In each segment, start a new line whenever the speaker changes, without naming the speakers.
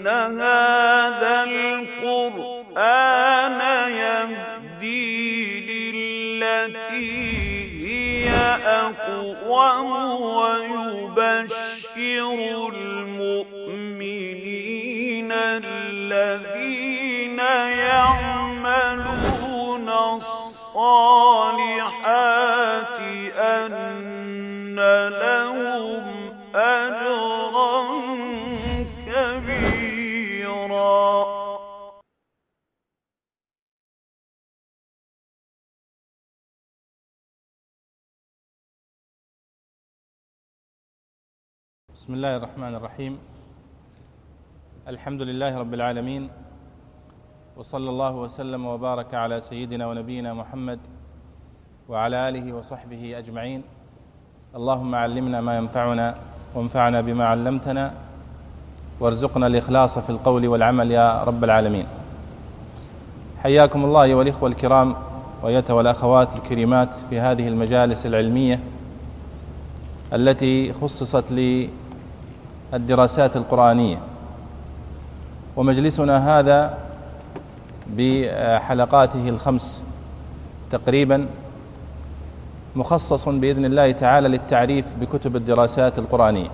إِنَّ هَٰذَا الْقُرْآنَ يَهْدِي لِلَّتِي هِيَ أَقْوَمُ وَيُبَشِّرُ الْمُؤْمِنِينَ الَّذِينَ يَعْمَلُونَ الصَّالِحَاتِ أَنَّ لَهُمْ أَجْرًا كَبِيرًا.
بسم الله الرحمن الرحيم. الحمد لله رب العالمين، وصلى الله وسلم وبارك على سيدنا ونبينا محمد وعلى آله وصحبه أجمعين. اللهم علمنا ما ينفعنا وانفعنا بما علمتنا، وارزقنا الإخلاص في القول والعمل يا رب العالمين. حياكم الله أيها الإخوة الكرام والأخوات الكريمات في هذه المجالس العلمية التي خصصت للدراسات القرآنية. ومجلسنا هذا بحلقاته الخمس تقريبا مخصص بإذن الله تعالى للتعريف بكتب الدراسات القرآنية.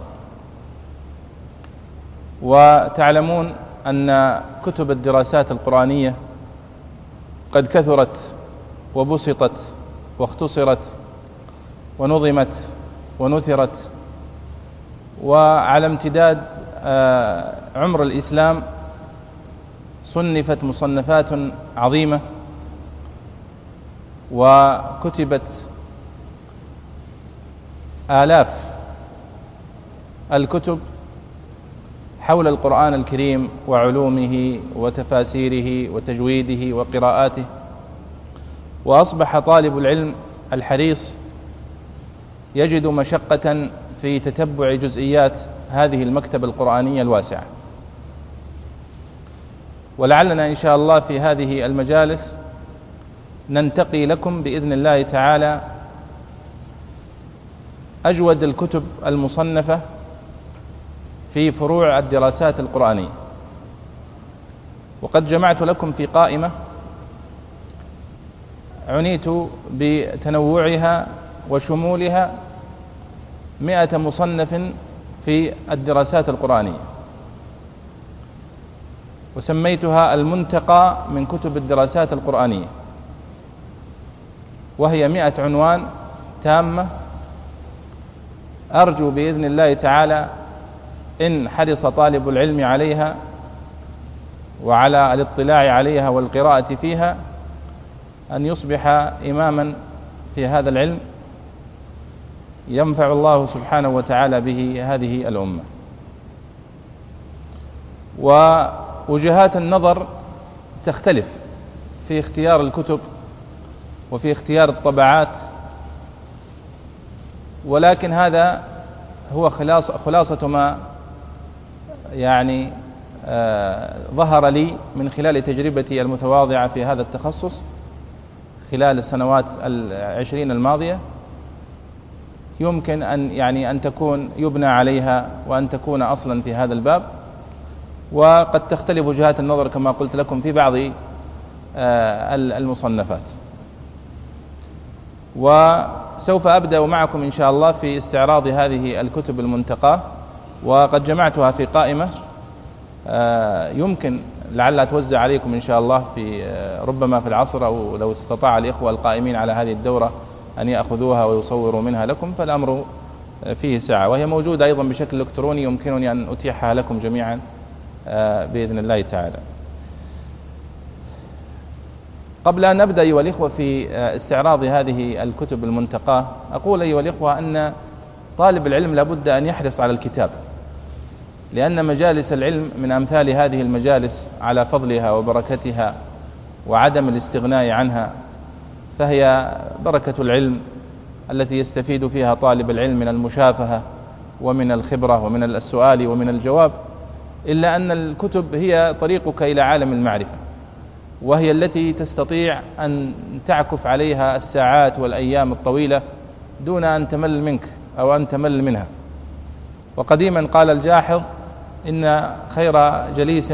وتعلمون أن كتب الدراسات القرآنية قد كثرت وبسطت واختصرت ونظمت ونثرت، وعلى امتداد عمر الإسلام صنفت مصنفات عظيمة وكتبت آلاف الكتب حول القرآن الكريم وعلومه وتفاسيره وتجويده وقراءاته. وأصبح طالب العلم الحريص يجد مشقة في تتبع جزئيات هذه المكتبة القرآنية الواسعة. ولعلنا إن شاء الله في هذه المجالس ننتقي لكم بإذن الله تعالى أجود الكتب المصنفة في فروع الدراسات القرآنية. وقد جمعت لكم في قائمة عنيت بتنوعها وشمولها 100 مصنف في الدراسات القرآنية، وسميتها المنتقى من كتب الدراسات القرآنية، وهي 100 عنوان تامة. أرجو بإذن الله تعالى إن حرص طالب العلم عليها وعلى الاطلاع عليها والقراءة فيها أن يصبح إماما في هذا العلم ينفع الله سبحانه وتعالى به هذه الأمة. ووجهات النظر تختلف في اختيار الكتب وفي اختيار الطبعات، ولكن هذا هو خلاصة ما يعني ظهر لي من خلال تجربتي المتواضعة في هذا التخصص خلال السنوات 20 الماضية. يمكن أن تكون يبنى عليها وأن تكون أصلا في هذا الباب. وقد تختلف وجهات النظر كما قلت لكم في بعض المصنفات. وسوف أبدأ معكم إن شاء الله في استعراض هذه الكتب المنتقاة، وقد جمعتها في قائمة يمكن لعلها توزع عليكم إن شاء الله في ربما في العصر، أو لو استطاع الإخوة القائمين على هذه الدورة أن يأخذوها ويصوروا منها لكم فالأمر فيه ساعة، وهي موجودة أيضا بشكل إلكتروني يمكنني أن أتيحها لكم جميعا بإذن الله تعالى. قبل أن نبدأ أيها الإخوة في استعراض هذه الكتب المنتقاة، أقول أيها الإخوة أن طالب العلم لابد أن يحرص على الكتاب، لأن مجالس العلم من أمثال هذه المجالس على فضلها وبركتها وعدم الاستغناء عنها، فهي بركة العلم التي يستفيد فيها طالب العلم من المشافهة ومن الخبرة ومن السؤال ومن الجواب. إلا أن الكتب هي طريقك إلى عالم المعرفة، وهي التي تستطيع أن تعكف عليها الساعات والأيام الطويلة دون أن تمل منك أو أن تمل منها. وقديما قال الجاحظ: إن خير جليس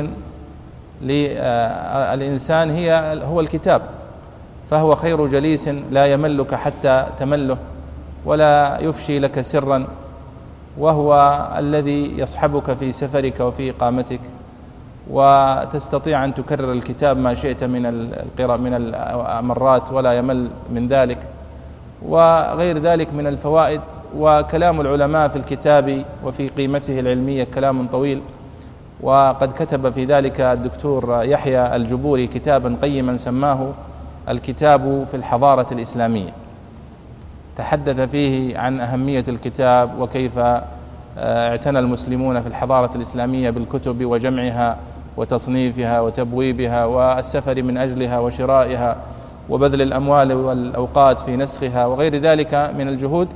للإنسان هو الكتاب، فهو خير جليس لا يملك حتى تمله ولا يفشي لك سرا، وهو الذي يصحبك في سفرك وفي إقامتك، وتستطيع أن تكرر الكتاب ما شئت من القراءة من المرات ولا يمل من ذلك، وغير ذلك من الفوائد. وكلام العلماء في الكتاب وفي قيمته العلمية كلام طويل، وقد كتب في ذلك الدكتور يحيى الجبوري كتابا قيما سماه الكتاب في الحضارة الإسلامية، تحدث فيه عن أهمية الكتاب وكيف اعتنى المسلمون في الحضارة الإسلامية بالكتب وجمعها وتصنيفها وتبويبها والسفر من أجلها وشرائها وبذل الأموال والأوقات في نسخها وغير ذلك من الجهود.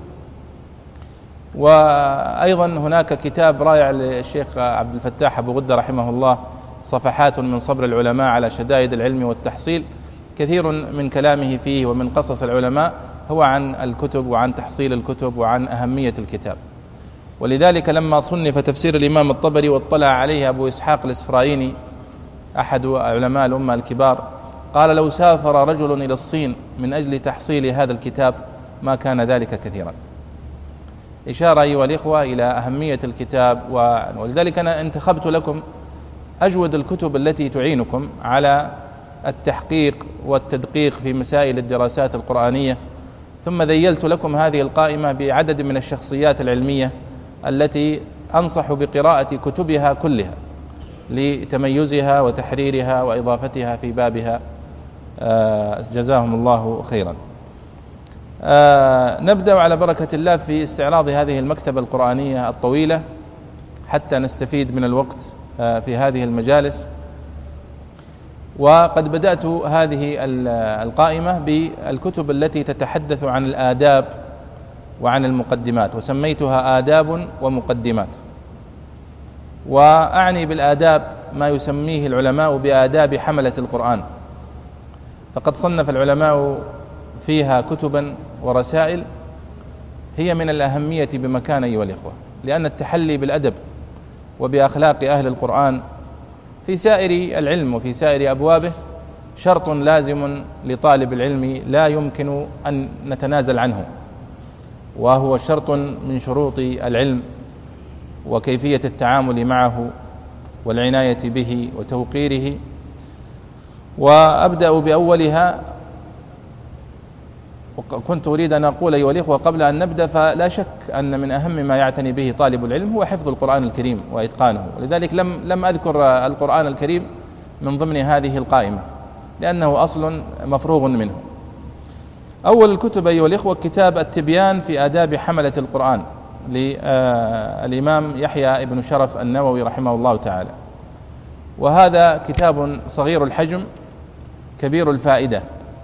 وأيضا هناك كتاب رائع للشيخ عبد الفتاح أبو غدة رحمه الله، صفحات من صبر العلماء على شدائد العلم والتحصيل، كثير من كلامه فيه ومن قصص العلماء هو عن الكتب وعن تحصيل الكتب وعن أهمية الكتاب. ولذلك لما صنف تفسير الإمام الطبري واطلع عليه أبو إسحاق الإسفرايني أحد علماء الأمة الكبار، قال لو سافر رجل إلى الصين من أجل تحصيل هذا الكتاب ما كان ذلك كثيرا. إشارة أيها الإخوة إلى أهمية الكتاب، ولذلك أنا انتخبت لكم أجود الكتب التي تعينكم على التحقيق والتدقيق في مسائل الدراسات القرآنية، ثم ذيلت لكم هذه القائمة بعدد من الشخصيات العلمية التي أنصح بقراءة كتبها كلها لتميزها وتحريرها وإضافتها في بابها، جزاهم الله خيرا. نبدأ على بركة الله في استعراض هذه المكتبة القرآنية الطويلة حتى نستفيد من الوقت في هذه المجالس. وقد بدأت هذه القائمة بالكتب التي تتحدث عن الآداب وعن المقدمات، وسميتها آداب ومقدمات. وأعني بالآداب ما يسميه العلماء بآداب حملة القرآن، فقد صنف العلماء فيها كتبا ورسائل هي من الأهمية بمكان أيها الإخوة، لأن التحلي بالأدب وبأخلاق أهل القرآن في سائر العلم وفي سائر أبوابه شرط لازم لطالب العلم لا يمكن أن نتنازل عنه، وهو شرط من شروط العلم وكيفية التعامل معه والعناية به وتوقيره. وأبدأ بأولها، وكنت أريد أن أقول أيها الإخوة قبل أن نبدأ، فلا شك أن من أهم ما يعتني به طالب العلم هو حفظ القرآن الكريم وإتقانه، ولذلك لم أذكر القرآن الكريم من ضمن هذه القائمة لأنه أصل مفروغ منه. أول الكتب أيها الإخوة كتاب التبيان في آداب حملة القرآن للإمام يحيى بن شرف النووي رحمه الله تعالى، وهذا كتاب صغير الحجم كبير الفائدة.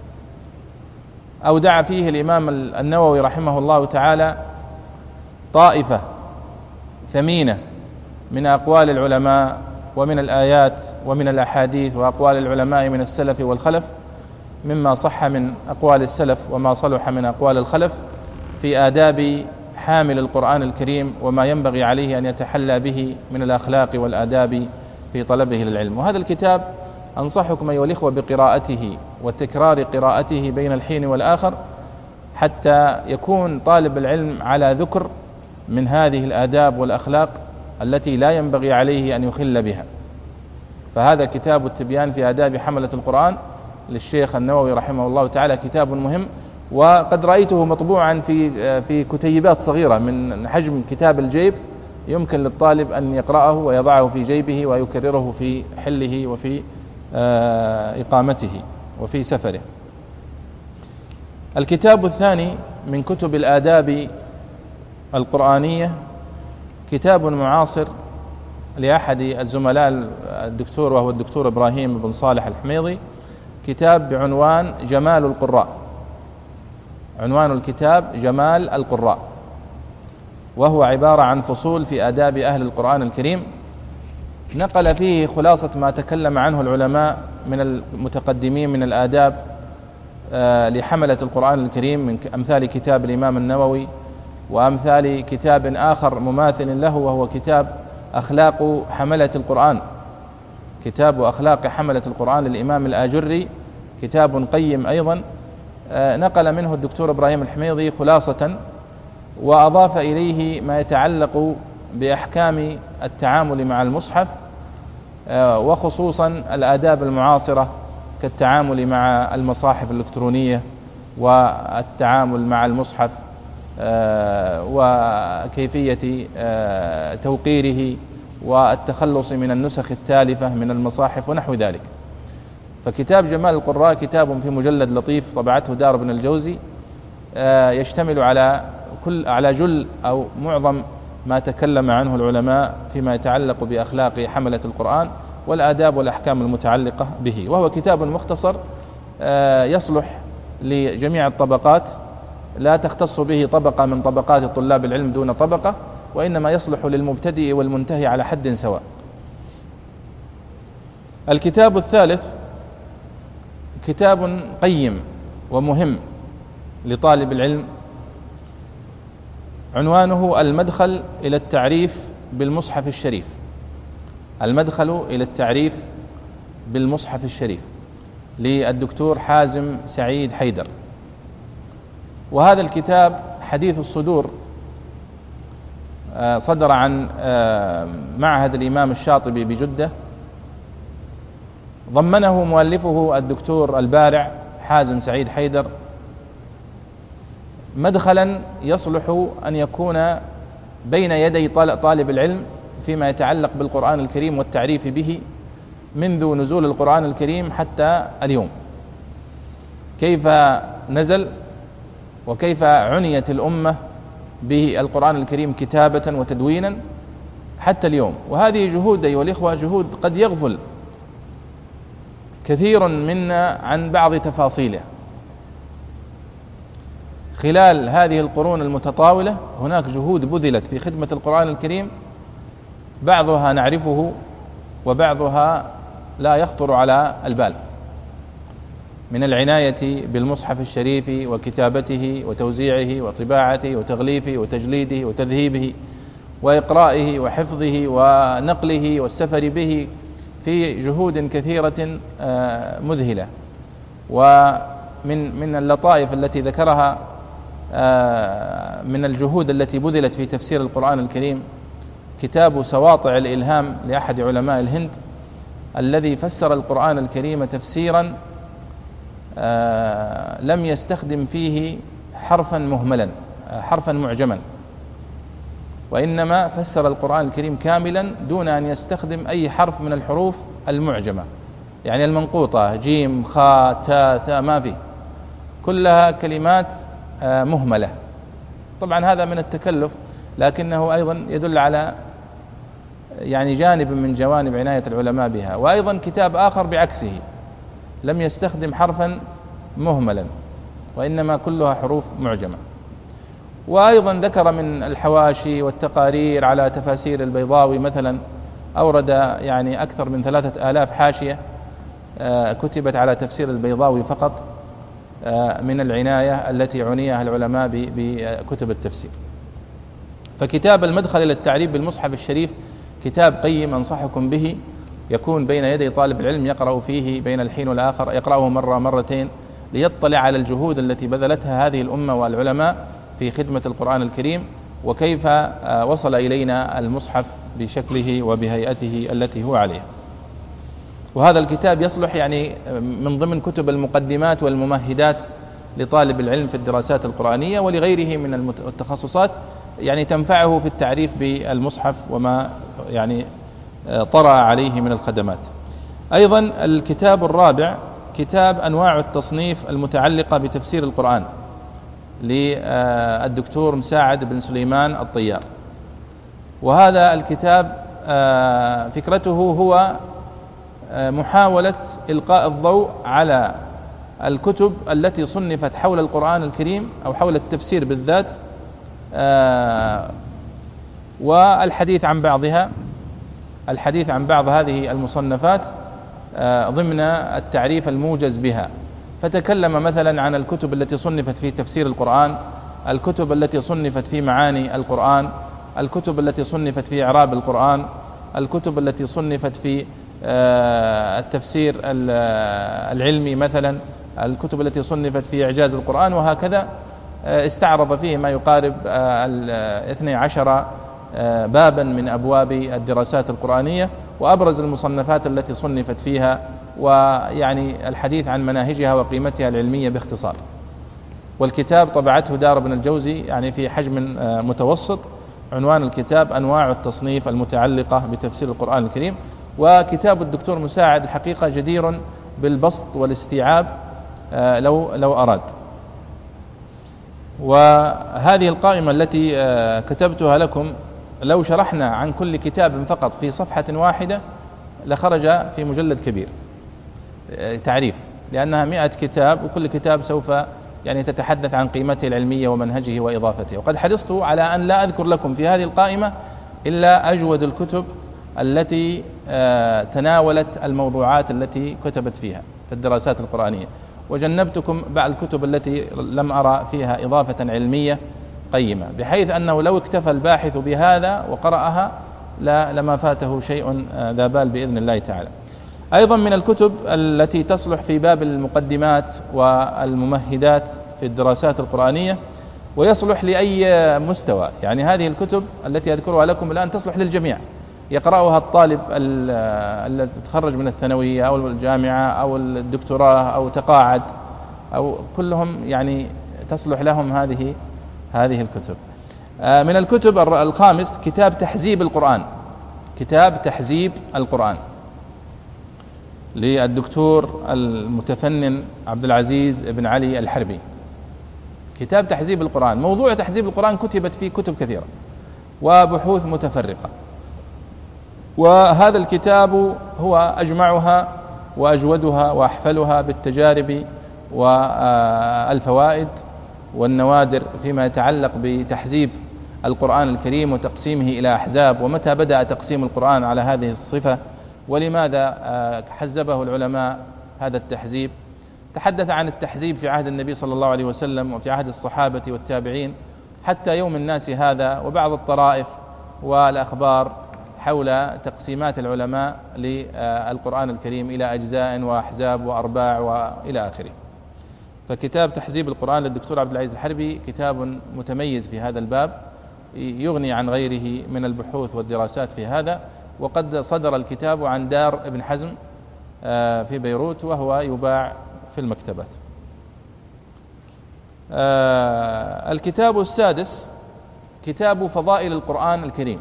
أودع فيه الإمام النووي رحمه الله تعالى طائفة ثمينة من أقوال العلماء ومن الآيات ومن الأحاديث وأقوال العلماء من السلف والخلف، مما صح من أقوال السلف وما صلح من أقوال الخلف في آداب حامل القرآن الكريم وما ينبغي عليه أن يتحلى به من الأخلاق والآداب في طلبه للعلم. وهذا الكتاب أنصحكم أيها الإخوة بقراءته وتكرار قراءته بين الحين والآخر حتى يكون طالب العلم على ذكر من هذه الآداب والأخلاق التي لا ينبغي عليه أن يخل بها. فهذا كتاب التبيان في آداب حملة القرآن للشيخ النووي رحمه الله تعالى كتاب مهم، وقد رأيته مطبوعا في كتيبات صغيرة من حجم كتاب الجيب، يمكن للطالب أن يقرأه ويضعه في جيبه ويكرره في حله وفي إقامته وفي سفره. الكتاب الثاني من كتب الآداب القرآنية كتاب معاصر لأحد الزملاء الدكتور، وهو الدكتور إبراهيم بن صالح الحميضي، كتاب بعنوان جمال القراء. عنوان الكتاب جمال القراء، وهو عبارة عن فصول في آداب أهل القرآن الكريم، نقل فيه خلاصة ما تكلم عنه العلماء من المتقدمين من الآداب لحملة القرآن الكريم، من أمثال كتاب الإمام النووي وأمثال كتاب آخر مماثل له وهو كتاب أخلاق حملة القرآن، كتاب أخلاق حملة القرآن للإمام الآجري، كتاب قيم أيضا، نقل منه الدكتور إبراهيم الحميضي خلاصة، وأضاف إليه ما يتعلق بأحكام التعامل مع المصحف، وخصوصا الآداب المعاصرة كالتعامل مع المصاحف الإلكترونية والتعامل مع المصحف وكيفية توقيره والتخلص من النسخ التالفة من المصاحف ونحو ذلك. فكتاب جمال القراء كتاب في مجلد لطيف طبعته دار ابن الجوزي، يشتمل على جل أو معظم ما تكلم عنه العلماء فيما يتعلق بأخلاق حملة القرآن والآداب والأحكام المتعلقة به، وهو كتاب مختصر يصلح لجميع الطبقات، لا تختص به طبقة من طبقات طلاب العلم دون طبقة، وإنما يصلح للمبتدئ والمنتهي على حد سواء. الكتاب الثالث كتاب قيم ومهم لطالب العلم، عنوانه المدخل إلى التعريف بالمصحف الشريف. المدخل إلى التعريف بالمصحف الشريف للدكتور حازم سعيد حيدر. وهذا الكتاب حديث الصدور، صدر عن معهد الإمام الشاطبي بجدة، ضمنه مؤلفه الدكتور البارع حازم سعيد حيدر مدخلا يصلح أن يكون بين يدي طالب العلم فيما يتعلق بالقرآن الكريم والتعريف به منذ نزول القرآن الكريم حتى اليوم، كيف نزل وكيف عنيت الأمة بالقرآن الكريم كتابة وتدوينا حتى اليوم. وهذه جهود أيها الإخوة، جهود قد يغفل كثير منا عن بعض تفاصيله. خلال هذه القرون المتطاولة هناك جهود بذلت في خدمة القرآن الكريم، بعضها نعرفه وبعضها لا يخطر على البال، من العناية بالمصحف الشريف وكتابته وتوزيعه وطباعته وتغليفه وتجليده وتذهيبه وإقرائه وحفظه ونقله والسفر به، في جهود كثيرة مذهلة. ومن اللطائف التي ذكرها من الجهود التي بذلت في تفسير القرآن الكريم كتاب سواطع الإلهام لأحد علماء الهند، الذي فسر القرآن الكريم تفسيرا لم يستخدم فيه حرفا مهملا، حرفا معجما، وإنما فسر القرآن الكريم كاملا دون أن يستخدم أي حرف من الحروف المعجمة، يعني المنقوطة جيم خاء تاء ثاء ما فيه، كلها كلمات مهملة. طبعا هذا من التكلف، لكنه أيضا يدل على يعني جانب من جوانب عناية العلماء بها. وأيضا كتاب آخر بعكسه لم يستخدم حرفا مهملا وإنما كلها حروف معجمة. وأيضا ذكر من الحواشي والتقارير على تفاسير البيضاوي مثلا، أورد يعني أكثر من 3000 حاشية كتبت على تفسير البيضاوي فقط، من العناية التي عنيها العلماء بكتب التفسير. فكتاب المدخل إلى التعريف بالمصحف الشريف كتاب قيم أنصحكم به، يكون بين يدي طالب العلم يقرأ فيه بين الحين والآخر، يقرأه مرة مرتين ليطلع على الجهود التي بذلتها هذه الأمة والعلماء في خدمة القرآن الكريم، وكيف وصل إلينا المصحف بشكله وبهيئته التي هو عليها. وهذا الكتاب يصلح يعني من ضمن كتب المقدمات والممهدات لطالب العلم في الدراسات القرآنية ولغيره من التخصصات، يعني تنفعه في التعريف بالمصحف وما يعني طرأ عليه من الخدمات. أيضا الكتاب الرابع كتاب أنواع التصنيف المتعلقة بتفسير القرآن للدكتور مساعد بن سليمان الطيار. وهذا الكتاب فكرته هو محاولة إلقاء الضوء على الكتب التي صنفت حول القرآن الكريم أو حول التفسير بالذات، والحديث عن بعضها، الحديث عن بعض هذه المصنفات ضمن التعريف الموجز بها. فتكلم مثلا عن الكتب التي صنفت في تفسير القرآن، الكتب التي صنفت في معاني القرآن، الكتب التي صنفت في إعراب القرآن، الكتب التي صنفت في التفسير العلمي مثلا، الكتب التي صنفت في إعجاز القرآن، وهكذا استعرض فيه ما يقارب 12 بابا من أبواب الدراسات القرآنية، وأبرز المصنفات التي صنفت فيها، ويعني الحديث عن مناهجها وقيمتها العلمية باختصار. والكتاب طبعته دار ابن الجوزي يعني في حجم متوسط. عنوان الكتاب أنواع التصنيف المتعلقة بتفسير القرآن الكريم. وكتاب الدكتور مساعد الحقيقة جدير بالبسط والاستيعاب لو أراد. وهذه القائمة التي كتبتها لكم لو شرحنا عن كل كتاب فقط في صفحة واحدة لخرج في مجلد كبير تعريف، لأنها 100 كتاب، وكل كتاب سوف يعني تتحدث عن قيمته العلمية ومنهجه وإضافته. وقد حرصت على أن لا أذكر لكم في هذه القائمة إلا أجود الكتب التي تناولت الموضوعات التي كتبت فيها في الدراسات القرآنية، وجنبتكم بعض الكتب التي لم أرى فيها إضافة علمية قيمة، بحيث أنه لو اكتفى الباحث بهذا وقرأها لما فاته شيء ذا بال بإذن الله تعالى. أيضا من الكتب التي تصلح في باب المقدمات والممهدات في الدراسات القرآنية، ويصلح لأي مستوى. يعني هذه الكتب التي أذكرها لكم الآن تصلح للجميع، يقرأها الطالب الذي تخرج من الثانوية أو الجامعة أو الدكتوراه أو تقاعد، أو كلهم يعني تصلح لهم هذه الكتب. من الكتب الخامس كتاب تحزيب القرآن، كتاب تحزيب القرآن للدكتور المتفنن عبد العزيز بن علي الحربي. كتاب تحزيب القرآن، موضوع تحزيب القرآن كتبت فيه كتب كثيرة وبحوث متفرقة، وهذا الكتاب هو أجمعها وأجودها وأحفلها بالتجارب والفوائد والنوادر فيما يتعلق بتحزيب القرآن الكريم وتقسيمه إلى أحزاب، ومتى بدأ تقسيم القرآن على هذه الصفة، ولماذا حزبه العلماء هذا التحزيب. تحدث عن التحزيب في عهد النبي صلى الله عليه وسلم وفي عهد الصحابة والتابعين حتى يوم الناس هذا، وبعض الطرائف والأخبار حول تقسيمات العلماء للقرآن الكريم إلى أجزاء وأحزاب وأرباع وإلى آخره. فكتاب تحزيب القرآن للدكتور عبد العزيز الحربي كتاب متميز في هذا الباب، يغني عن غيره من البحوث والدراسات في هذا. وقد صدر الكتاب عن دار ابن حزم في بيروت، وهو يباع في المكتبات. الكتاب السادس كتاب فضائل القرآن الكريم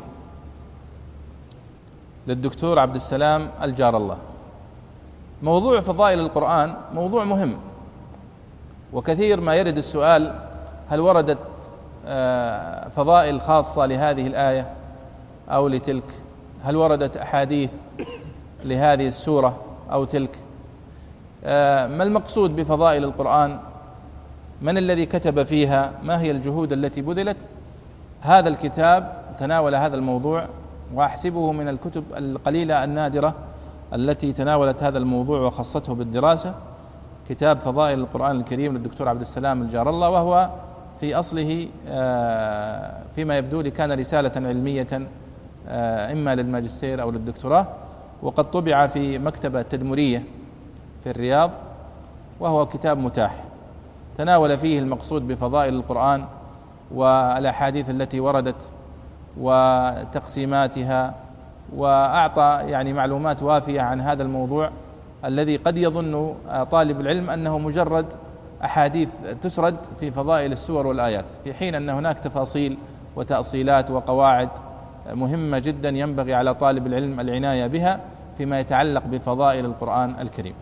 للدكتور عبد السلام الجار الله. موضوع فضائل القرآن موضوع مهم، وكثير ما يرد السؤال: هل وردت فضائل خاصة لهذه الآية أو لتلك؟ هل وردت أحاديث لهذه السورة أو تلك؟ ما المقصود بفضائل القرآن؟ من الذي كتب فيها؟ ما هي الجهود التي بذلت؟ هذا الكتاب تناول هذا الموضوع، وأحسبه من الكتب القليلة النادرة التي تناولت هذا الموضوع وخصته بالدراسة. كتاب فضائل القرآن الكريم للدكتور عبد السلام الجار الله، وهو في أصله فيما يبدو لي كان رسالة علمية إما للماجستير أو للدكتوراه، وقد طبع في مكتبة تدمرية في الرياض، وهو كتاب متاح تناول فيه المقصود بفضائل القرآن والأحاديث التي وردت وتقسيماتها، وأعطى يعني معلومات وافية عن هذا الموضوع الذي قد يظن طالب العلم أنه مجرد أحاديث تسرد في فضائل السور والآيات، في حين أن هناك تفاصيل وتأصيلات وقواعد مهمة جدا ينبغي على طالب العلم العناية بها فيما يتعلق بفضائل القرآن الكريم.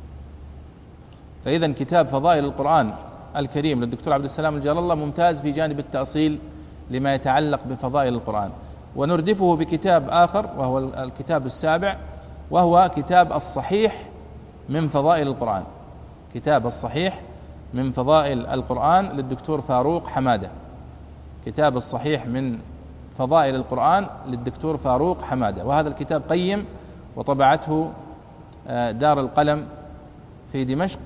فإذا كتاب فضائل القرآن الكريم للدكتور عبد السلام الجار الله ممتاز في جانب التأصيل لما يتعلق بفضائل القرآن. ونردفه بكتاب آخر وهو الكتاب السابع، وهو كتاب الصحيح من فضائل القرآن. كتاب الصحيح من فضائل القرآن للدكتور فاروق حمادة. كتاب الصحيح من فضائل القرآن للدكتور فاروق حمادة، وهذا الكتاب قيم، وطبعته دار القلم في دمشق،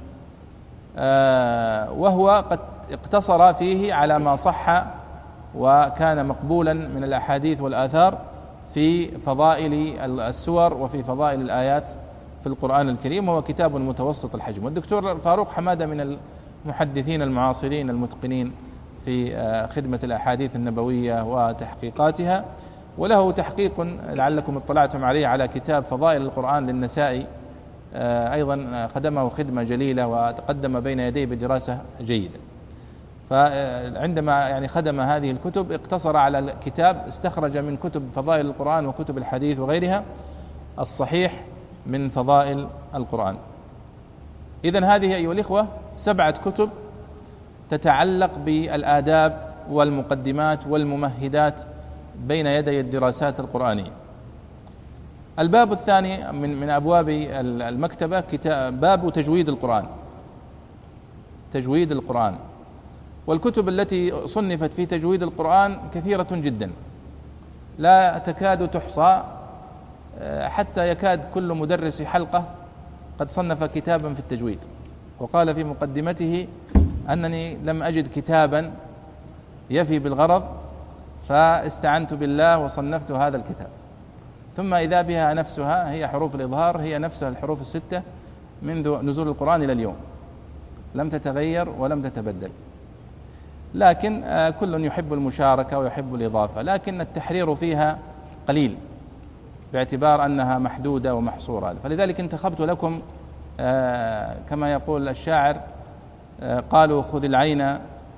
وهو قد اقتصر فيه على ما صح وكان مقبولا من الأحاديث والآثار في فضائل السور وفي فضائل الآيات في القرآن الكريم، وهو كتاب متوسط الحجم. والدكتور فاروق حمادة من المحدثين المعاصرين المتقنين في خدمة الأحاديث النبوية وتحقيقاتها، وله تحقيق لعلكم اطلعتم عليه على كتاب فضائل القرآن للنسائي، أيضا خدمه خدمة جليلة وتقدم بين يديه بدراسة جيدة. فعندما يعني خدم هذه الكتب اقتصر على الكتاب، استخرج من كتب فضائل القرآن وكتب الحديث وغيرها الصحيح من فضائل القرآن. إذن هذه أيها الإخوة 7 كتب تتعلق بالآداب والمقدمات والممهدات بين يدي الدراسات القرآنية. الباب الثاني من أبواب المكتبة باب تجويد القرآن. تجويد القرآن، والكتب التي صنفت في تجويد القرآن كثيرة جدا لا تكاد تحصى، حتى يكاد كل مدرس حلقة قد صنف كتابا في التجويد، وقال في مقدمته أنني لم أجد كتابا يفي بالغرض فاستعنت بالله وصنفت هذا الكتاب. ثم إذا بها نفسها هي حروف الإظهار، هي نفسها الحروف 6 منذ نزول القرآن إلى اليوم، لم تتغير ولم تتبدل. لكن كل يحب المشاركة ويحب الإضافة، لكن التحرير فيها قليل باعتبار أنها محدودة ومحصورة. فلذلك انتخبت لكم كما يقول الشاعر قالوا خذ العين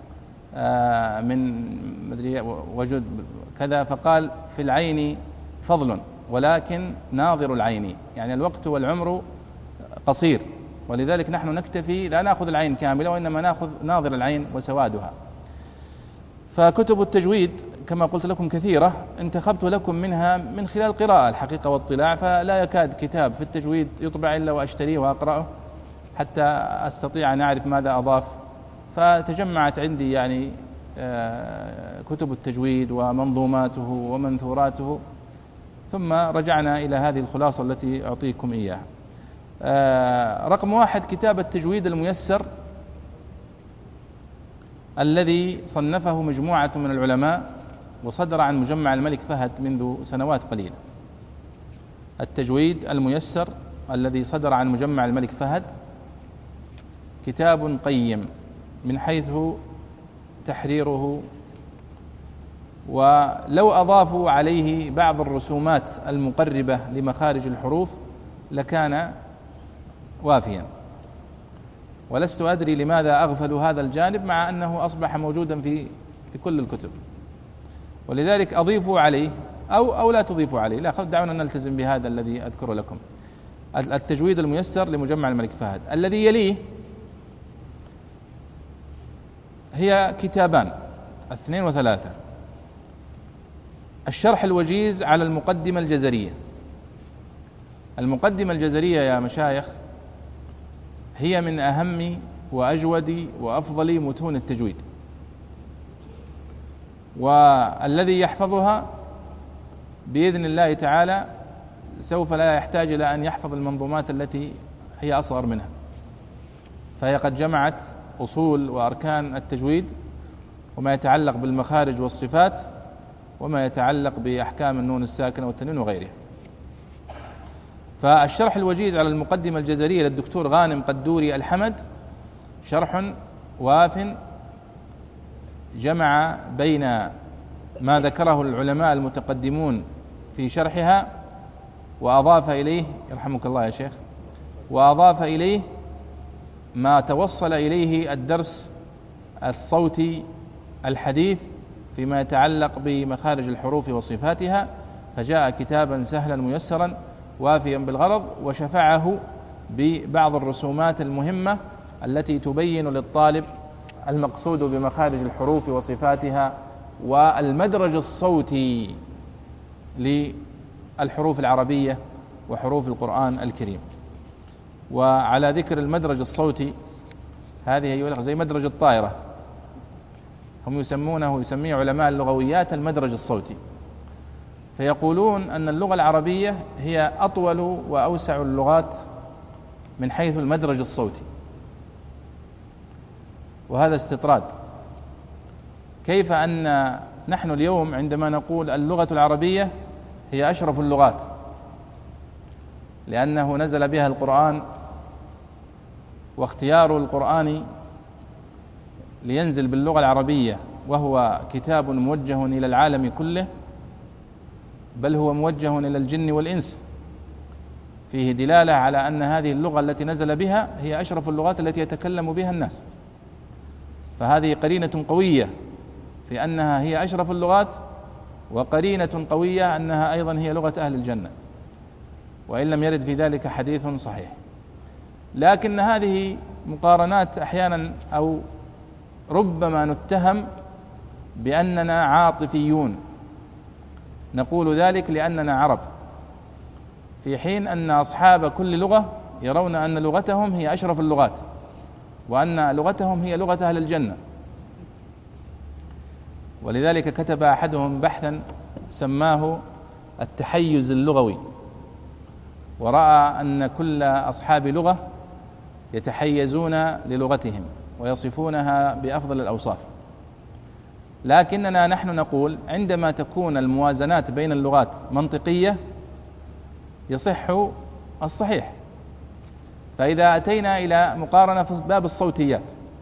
من مدري وجد كذا، فقال في العين فضل ولكن ناظر العين، يعني الوقت والعمر قصير، ولذلك نحن نكتفي لا نأخذ العين كاملة وإنما نأخذ ناظر العين وسوادها. فكتب التجويد كما قلت لكم كثيرة، انتخبت لكم منها من خلال قراءة الحقيقة واطلاع، فلا يكاد كتاب في التجويد يطبع إلا وأشتريه وأقرأه حتى أستطيع أن أعرف ماذا أضاف. فتجمعت عندي يعني كتب التجويد ومنظوماته ومنثوراته، ثم رجعنا إلى هذه الخلاصة التي أعطيكم إياها. رقم 1 كتاب التجويد الميسر الذي صنفه مجموعة من العلماء وصدر عن مجمع الملك فهد منذ سنوات قليلة. التجويد الميسر الذي صدر عن مجمع الملك فهد كتاب قيم من حيث تحريره، ولو أضافوا عليه بعض الرسومات المقربة لمخارج الحروف لكان وافيا، ولست أدري لماذا أغفلوا هذا الجانب مع أنه أصبح موجودا في كل الكتب. ولذلك أضيفوا عليه أو لا تضيفوا عليه، لا دعونا نلتزم بهذا الذي أذكر لكم. التجويد الميسر لمجمع الملك فهد. الذي يليه هي كتابان 2 و3. الشرح الوجيز على المقدمة الجزرية. المقدمة الجزرية يا مشايخ هي من أهم وأجود وأفضل متون التجويد، والذي يحفظها بإذن الله تعالى سوف لا يحتاج إلى أن يحفظ المنظومات التي هي أصغر منها، فهي قد جمعت أصول وأركان التجويد وما يتعلق بالمخارج والصفات وما يتعلق بأحكام النون الساكنة والتنوين وغيره. فالشرح الوجيز على المقدمة الجزرية للدكتور غانم قدوري الحمد شرح واف، جمع بين ما ذكره العلماء المتقدمون في شرحها وأضاف إليه، يرحمك الله يا شيخ، وأضاف إليه ما توصل إليه الدرس الصوتي الحديث فيما يتعلق بمخارج الحروف وصفاتها، فجاء كتابا سهلا ميسرا وافيا بالغرض، وشفعه ببعض الرسومات المهمة التي تبين للطالب المقصود بمخارج الحروف وصفاتها والمدرج الصوتي للحروف العربية وحروف القرآن الكريم. وعلى ذكر المدرج الصوتي، هذه زي مدرج الطائرة، هم يسميه علماء اللغويات المدرج الصوتي، فيقولون أن اللغة العربية هي أطول وأوسع اللغات من حيث المدرج الصوتي، وهذا استطراد. كيف أن نحن اليوم عندما نقول اللغة العربية هي أشرف اللغات، لأنه نزل بها القرآن، واختيار القرآن لينزل باللغة العربية وهو كتاب موجه إلى العالم كله، بل هو موجه إلى الجن والإنس، فيه دلالة على أن هذه اللغة التي نزل بها هي أشرف اللغات التي يتكلم بها الناس. فهذه قرينة قوية في أنها هي أشرف اللغات، وقرينة قوية أنها أيضا هي لغة أهل الجنة، وإن لم يرد في ذلك حديث صحيح. لكن هذه مقارنات أحيانا أو ربما نتهم بأننا عاطفيون، نقول ذلك لأننا عرب، في حين أن أصحاب كل لغة يرون أن لغتهم هي أشرف اللغات، وأن لغتهم هي لغة أهل الجنة. ولذلك كتب أحدهم بحثا سماه التحيز اللغوي، ورأى أن كل أصحاب لغة يتحيزون للغتهم ويصفونها بأفضل الأوصاف. لكننا نحن نقول عندما تكون الموازنات بين اللغات منطقية يصح الصحيح. فإذا أتينا إلى مقارنة في باب الصوتيات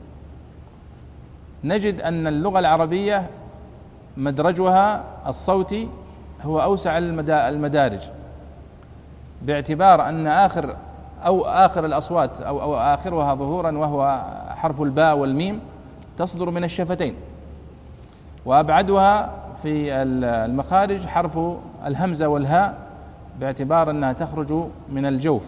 نجد أن اللغة العربية مدرجها الصوتي هو أوسع المدارج، باعتبار أن آخر الأصوات أو آخرها ظهورا وهو حرف الباء والميم تصدر من الشفتين، وأبعدها في المخارج حرف الهمزة والهاء باعتبار أنها تخرج من الجوف،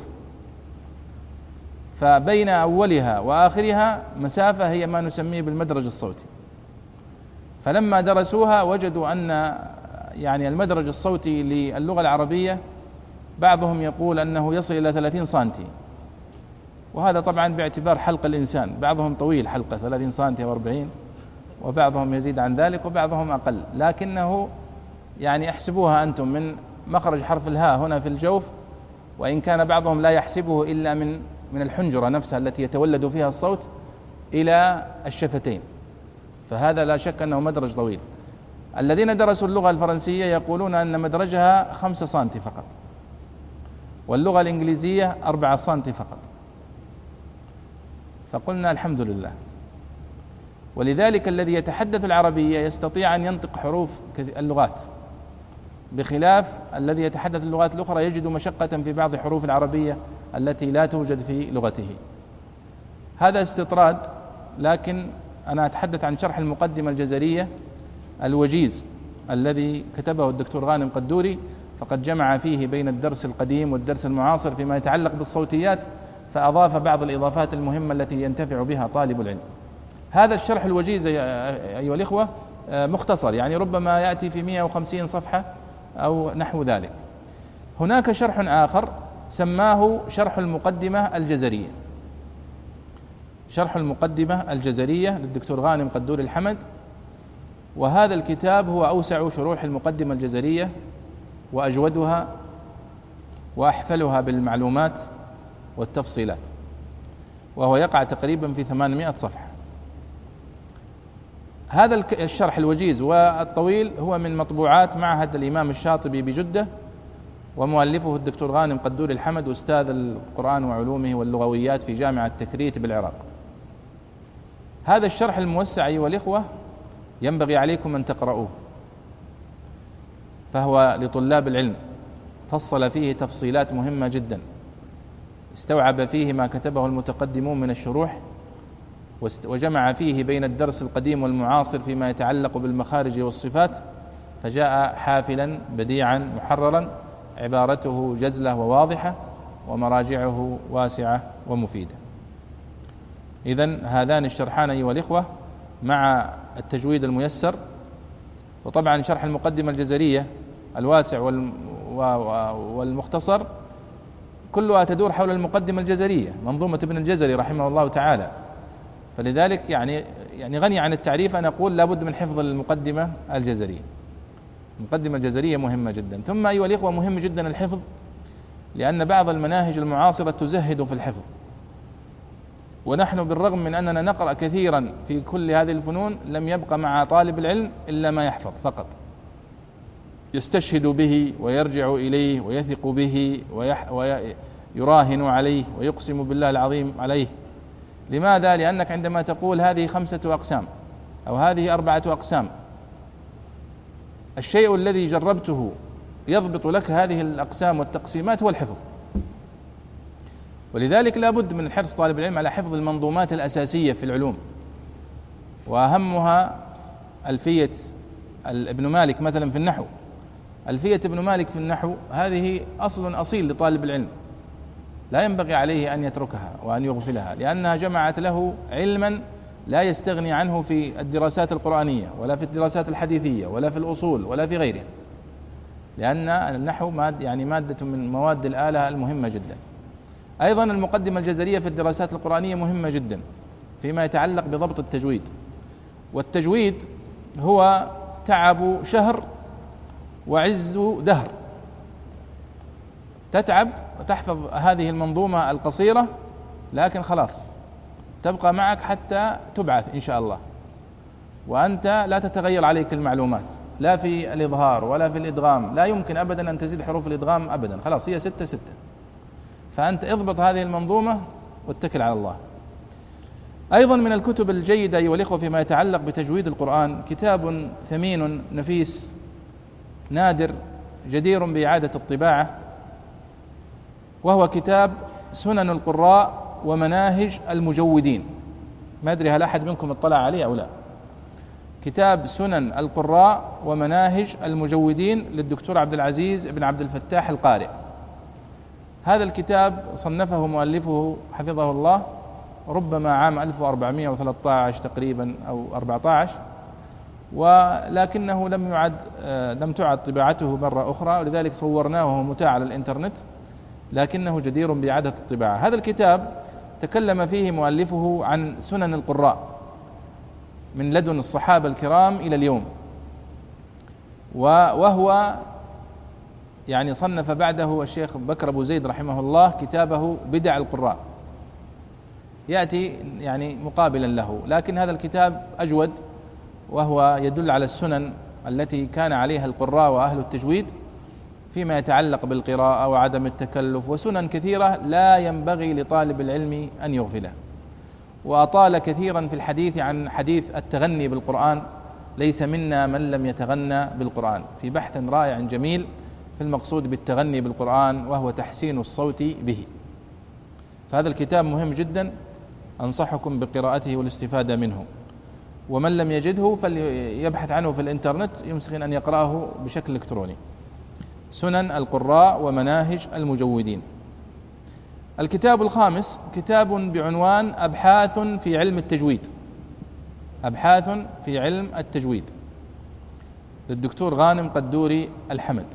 فبين أولها وآخرها مسافة هي ما نسميه بالمدرج الصوتي. فلما درسوها وجدوا أن يعني المدرج الصوتي للغة العربية بعضهم يقول أنه يصل إلى 30 سنتي، وهذا طبعا باعتبار حلق الإنسان، بعضهم طويل حلقة 30 سنتي أو 40، وبعضهم يزيد عن ذلك وبعضهم أقل، لكنه يعني احسبوها أنتم من مخرج حرف الهاء هنا في الجوف، وإن كان بعضهم لا يحسبه إلا من الحنجرة نفسها التي يتولد فيها الصوت إلى الشفتين، فهذا لا شك أنه مدرج طويل. الذين درسوا اللغة الفرنسية يقولون أن مدرجها 5 سنتي فقط، واللغة الإنجليزية 4 سنتي فقط. فقلنا الحمد لله. ولذلك الذي يتحدث العربية يستطيع أن ينطق حروف اللغات، بخلاف الذي يتحدث اللغات الأخرى يجد مشقة في بعض حروف العربية التي لا توجد في لغته. هذا استطراد، لكن أنا أتحدث عن شرح المقدمة الجزرية الوجيز الذي كتبه الدكتور غانم قدوري، فقد جمع فيه بين الدرس القديم والدرس المعاصر فيما يتعلق بالصوتيات، فأضاف بعض الإضافات المهمة التي ينتفع بها طالب العلم. هذا الشرح الوجيز أيها الإخوة مختصر، يعني ربما يأتي في 150 صفحة أو نحو ذلك. هناك شرح آخر سماه شرح المقدمة الجزرية، شرح المقدمة الجزرية للدكتور غانم قدوري الحمد، وهذا الكتاب هو أوسع شروح المقدمة الجزرية وأجودها وأحفلها بالمعلومات والتفصيلات، وهو يقع تقريبا في 800 صفحة. هذا الشرح الوجيز والطويل هو من مطبوعات معهد الإمام الشاطبي بجدة، ومؤلفه الدكتور غانم قدوري الحمد أستاذ القرآن وعلومه واللغويات في جامعة تكريت بالعراق. هذا الشرح الموسع أيها الإخوة ينبغي عليكم أن تقرؤوه، فهو لطلاب العلم، فصل فيه تفصيلات مهمة جدا، استوعب فيه ما كتبه المتقدمون من الشروح، وجمع فيه بين الدرس القديم والمعاصر فيما يتعلق بالمخارج والصفات، فجاء حافلا بديعا محررا، عبارته جزلة وواضحة، ومراجعه واسعة ومفيدة. إذن هذان الشرحان أيها الإخوة مع التجويد الميسر، وطبعا شرح المقدمة الجزرية الواسع والمختصر كلها تدور حول المقدمة الجزرية، منظومة ابن الجزري رحمه الله تعالى، فلذلك يعني غني عن التعريف أن أقول لابد من حفظ المقدمة الجزرية. المقدمة الجزرية مهمة جدا. ثم أيها الإخوة مهم جدا الحفظ، لأن بعض المناهج المعاصرة تزهد في الحفظ، ونحن بالرغم من أننا نقرأ كثيرا في كل هذه الفنون لم يبقى مع طالب العلم إلا ما يحفظ فقط. يستشهد به ويرجع إليه ويثق به ويراهن عليه ويقسم بالله العظيم عليه. لماذا؟ لأنك عندما تقول هذه 5 أقسام أو هذه 4 أقسام، الشيء الذي جربته يضبط لك هذه الأقسام والتقسيمات هو الحفظ. ولذلك لا بد من حرص طالب العلم على حفظ المنظومات الأساسية في العلوم، وأهمها ألفية ابن مالك مثلا في النحو. ألفية ابن مالك في النحو هذه أصل أصيل لطالب العلم، لا ينبغي عليه أن يتركها وأن يغفلها، لأنها جمعت له علما لا يستغني عنه في الدراسات القرآنية ولا في الدراسات الحديثية ولا في الأصول ولا في غيرها، لأن النحو مادة من مواد الآلة المهمة جدا. أيضا المقدمة الجزرية في الدراسات القرآنية مهمة جدا فيما يتعلق بضبط التجويد، والتجويد هو تعب شهر وعز دهر. تتعب وتحفظ هذه المنظومة القصيرة، لكن خلاص تبقى معك حتى تبعث إن شاء الله، وأنت لا تتغير عليك المعلومات، لا في الإظهار ولا في الإدغام، لا يمكن أبدا أن تزيد حروف الإدغام أبدا، خلاص هي 6. فأنت اضبط هذه المنظومة واتكل على الله. أيضا من الكتب الجيدة أيها الإخوة فيما يتعلق بتجويد القرآن كتاب ثمين نفيس نادر جدير بإعادة الطباعة، وهو كتاب سنن القراء ومناهج المجودين. ما أدري هل أحد منكم اطلع عليه أو لا. كتاب سنن القراء ومناهج المجودين للدكتور عبد العزيز بن عبد الفتاح القارئ. هذا الكتاب صنفه مؤلفه حفظه الله ربما عام 1413 تقريبا أو 14، ولكنه لم تعد طباعته مرة أخرى، ولذلك صورناه وهو متاح على الإنترنت، لكنه جدير بإعادة الطباعة. هذا الكتاب تكلم فيه مؤلفه عن سنن القراء من لدن الصحابة الكرام إلى اليوم، وهو صنف بعده الشيخ بكر أبو زيد رحمه الله كتابه بدع القراء، يأتي مقابلا له، لكن هذا الكتاب أجود، وهو يدل على السنن التي كان عليها القراء وأهل التجويد فيما يتعلق بالقراءة وعدم التكلف، وسنن كثيرة لا ينبغي لطالب العلم أن يغفلها. وأطال كثيرا في الحديث عن حديث التغني بالقرآن، ليس منا من لم يتغنى بالقرآن، في بحث رائع جميل في المقصود بالتغني بالقرآن، وهو تحسين الصوت به. فهذا الكتاب مهم جدا، أنصحكم بقراءته والاستفادة منه، ومن لم يجده فليبحث عنه في الإنترنت، يمكن أن يقرأه بشكل إلكتروني. سنن القراء ومناهج المجودين. الكتاب الخامس كتاب بعنوان أبحاث في علم التجويد، أبحاث في علم التجويد للدكتور غانم قدوري الحمد.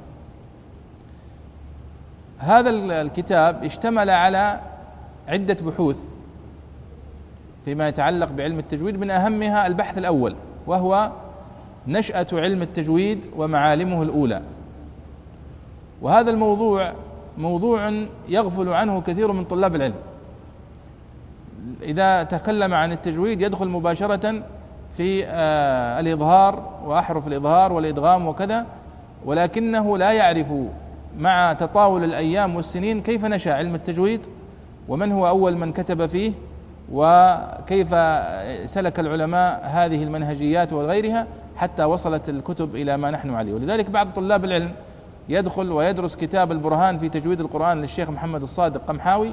هذا الكتاب اشتمل على عدة بحوث فيما يتعلق بعلم التجويد، من أهمها البحث الأول وهو نشأة علم التجويد ومعالمه الأولى. وهذا الموضوع موضوع يغفل عنه كثير من طلاب العلم. إذا تكلم عن التجويد يدخل مباشرة في الإظهار وأحرف الإظهار والإدغام وكذا، ولكنه لا يعرف مع تطاول الأيام والسنين كيف نشأ علم التجويد، ومن هو أول من كتب فيه، وكيف سلك العلماء هذه المنهجيات وغيرها حتى وصلت الكتب إلى ما نحن عليه. ولذلك بعض طلاب العلم يدخل ويدرس كتاب البرهان في تجويد القرآن للشيخ محمد الصادق قمحاوي،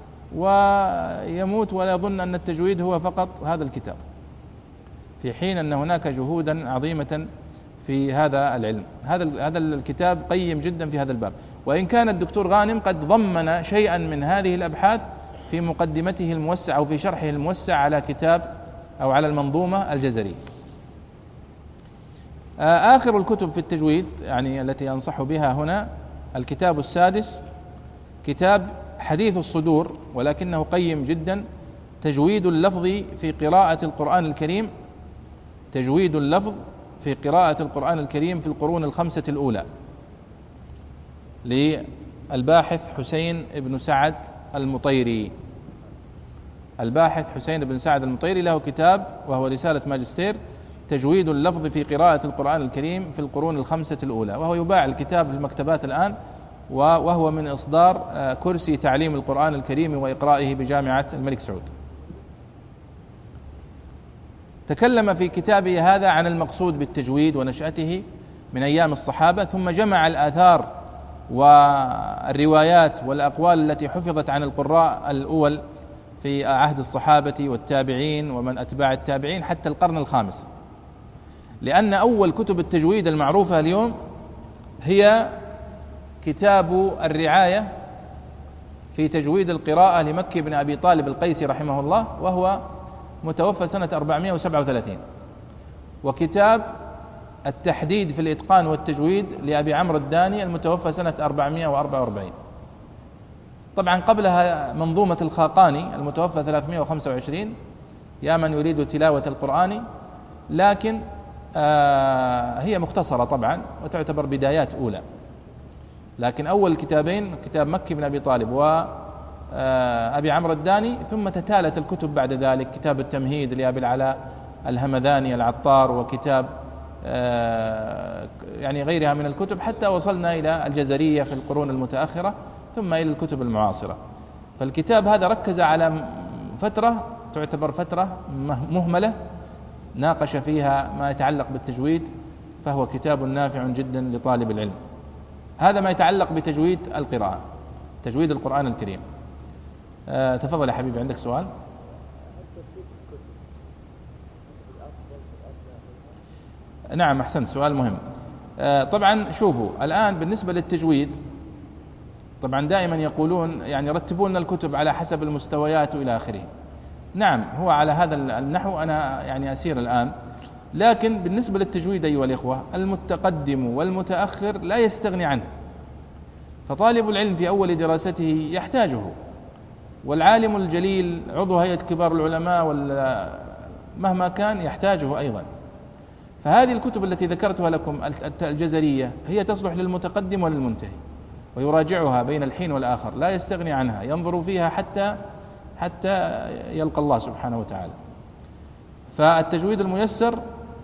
ويموت ولا يظن أن التجويد هو فقط هذا الكتاب، في حين أن هناك جهودا عظيمة في هذا العلم. هذا الكتاب قيم جدا في هذا الباب، وإن كان الدكتور غانم قد ضمن شيئا من هذه الأبحاث في مقدمته الموسعة أو في شرحه الموسع على كتاب أو على المنظومة الجزرية. آخر الكتب في التجويد التي أنصح بها هنا الكتاب السادس، كتاب حديث الصدور، ولكنه قيم جدا، تجويد اللفظ في قراءة القرآن الكريم، تجويد اللفظ في قراءة القرآن الكريم في القرون الخمسة الأولى، للباحث حسين بن سعد المطيري. الباحث حسين بن سعد المطيري له كتاب وهو رسالة ماجستير تجويد اللفظ في قراءة القرآن الكريم في القرون الخمسة الأولى، وهو يباع الكتاب في المكتبات الآن، وهو من إصدار كرسي تعليم القرآن الكريم وإقرائه بجامعة الملك سعود. تكلم في كتابه هذا عن المقصود بالتجويد ونشأته من أيام الصحابة، ثم جمع الآثار والروايات والأقوال التي حفظت عن القراء الأول في عهد الصحابة والتابعين ومن أتباع التابعين حتى القرن الخامس، لأن أول كتب التجويد المعروفة اليوم هي كتاب الرعاية في تجويد القراءة لمكي بن أبي طالب القيسي رحمه الله، وهو متوفى سنة 437، وكتاب التحديد في الإتقان والتجويد لأبي عمرو الداني المتوفى سنة 444. طبعا قبلها منظومة الخاقاني المتوفى 325 يا من يريد تلاوة القرآن، لكن هي مختصرة طبعا وتعتبر بدايات أولى، لكن أول كتابين كتاب مكي بن أبي طالب وأبي عمرو الداني، ثم تتالت الكتب بعد ذلك، كتاب التمهيد لأبي العلاء الهمذاني العطار، وكتاب يعني غيرها من الكتب، حتى وصلنا إلى الجزرية في القرون المتأخرة، ثم إلى الكتب المعاصرة. فالكتاب هذا ركز على فترة تعتبر فترة مهملة ناقش فيها ما يتعلق بالتجويد، فهو كتاب نافع جدا لطالب العلم. هذا ما يتعلق بتجويد القراءة، تجويد القرآن الكريم. تفضل يا حبيبي، عندك سؤال؟ نعم أحسنت، سؤال مهم. طبعا شوفوا الآن بالنسبة للتجويد، طبعا دائما يقولون يعني رتبون الكتب على حسب المستويات وإلى آخره. نعم هو على هذا النحو أنا يعني أسير الآن، لكن بالنسبة للتجويد أيها الإخوة المتقدم والمتأخر لا يستغني عنه، فطالب العلم في أول دراسته يحتاجه، والعالم الجليل عضو هيئة كبار العلماء مهما كان يحتاجه أيضا. فهذه الكتب التي ذكرتها لكم الجزرية هي تصلح للمتقدم وللمنتهي، ويراجعها بين الحين والآخر، لا يستغني عنها، ينظر فيها حتى يلقى الله سبحانه وتعالى. فالتجويد الميسر،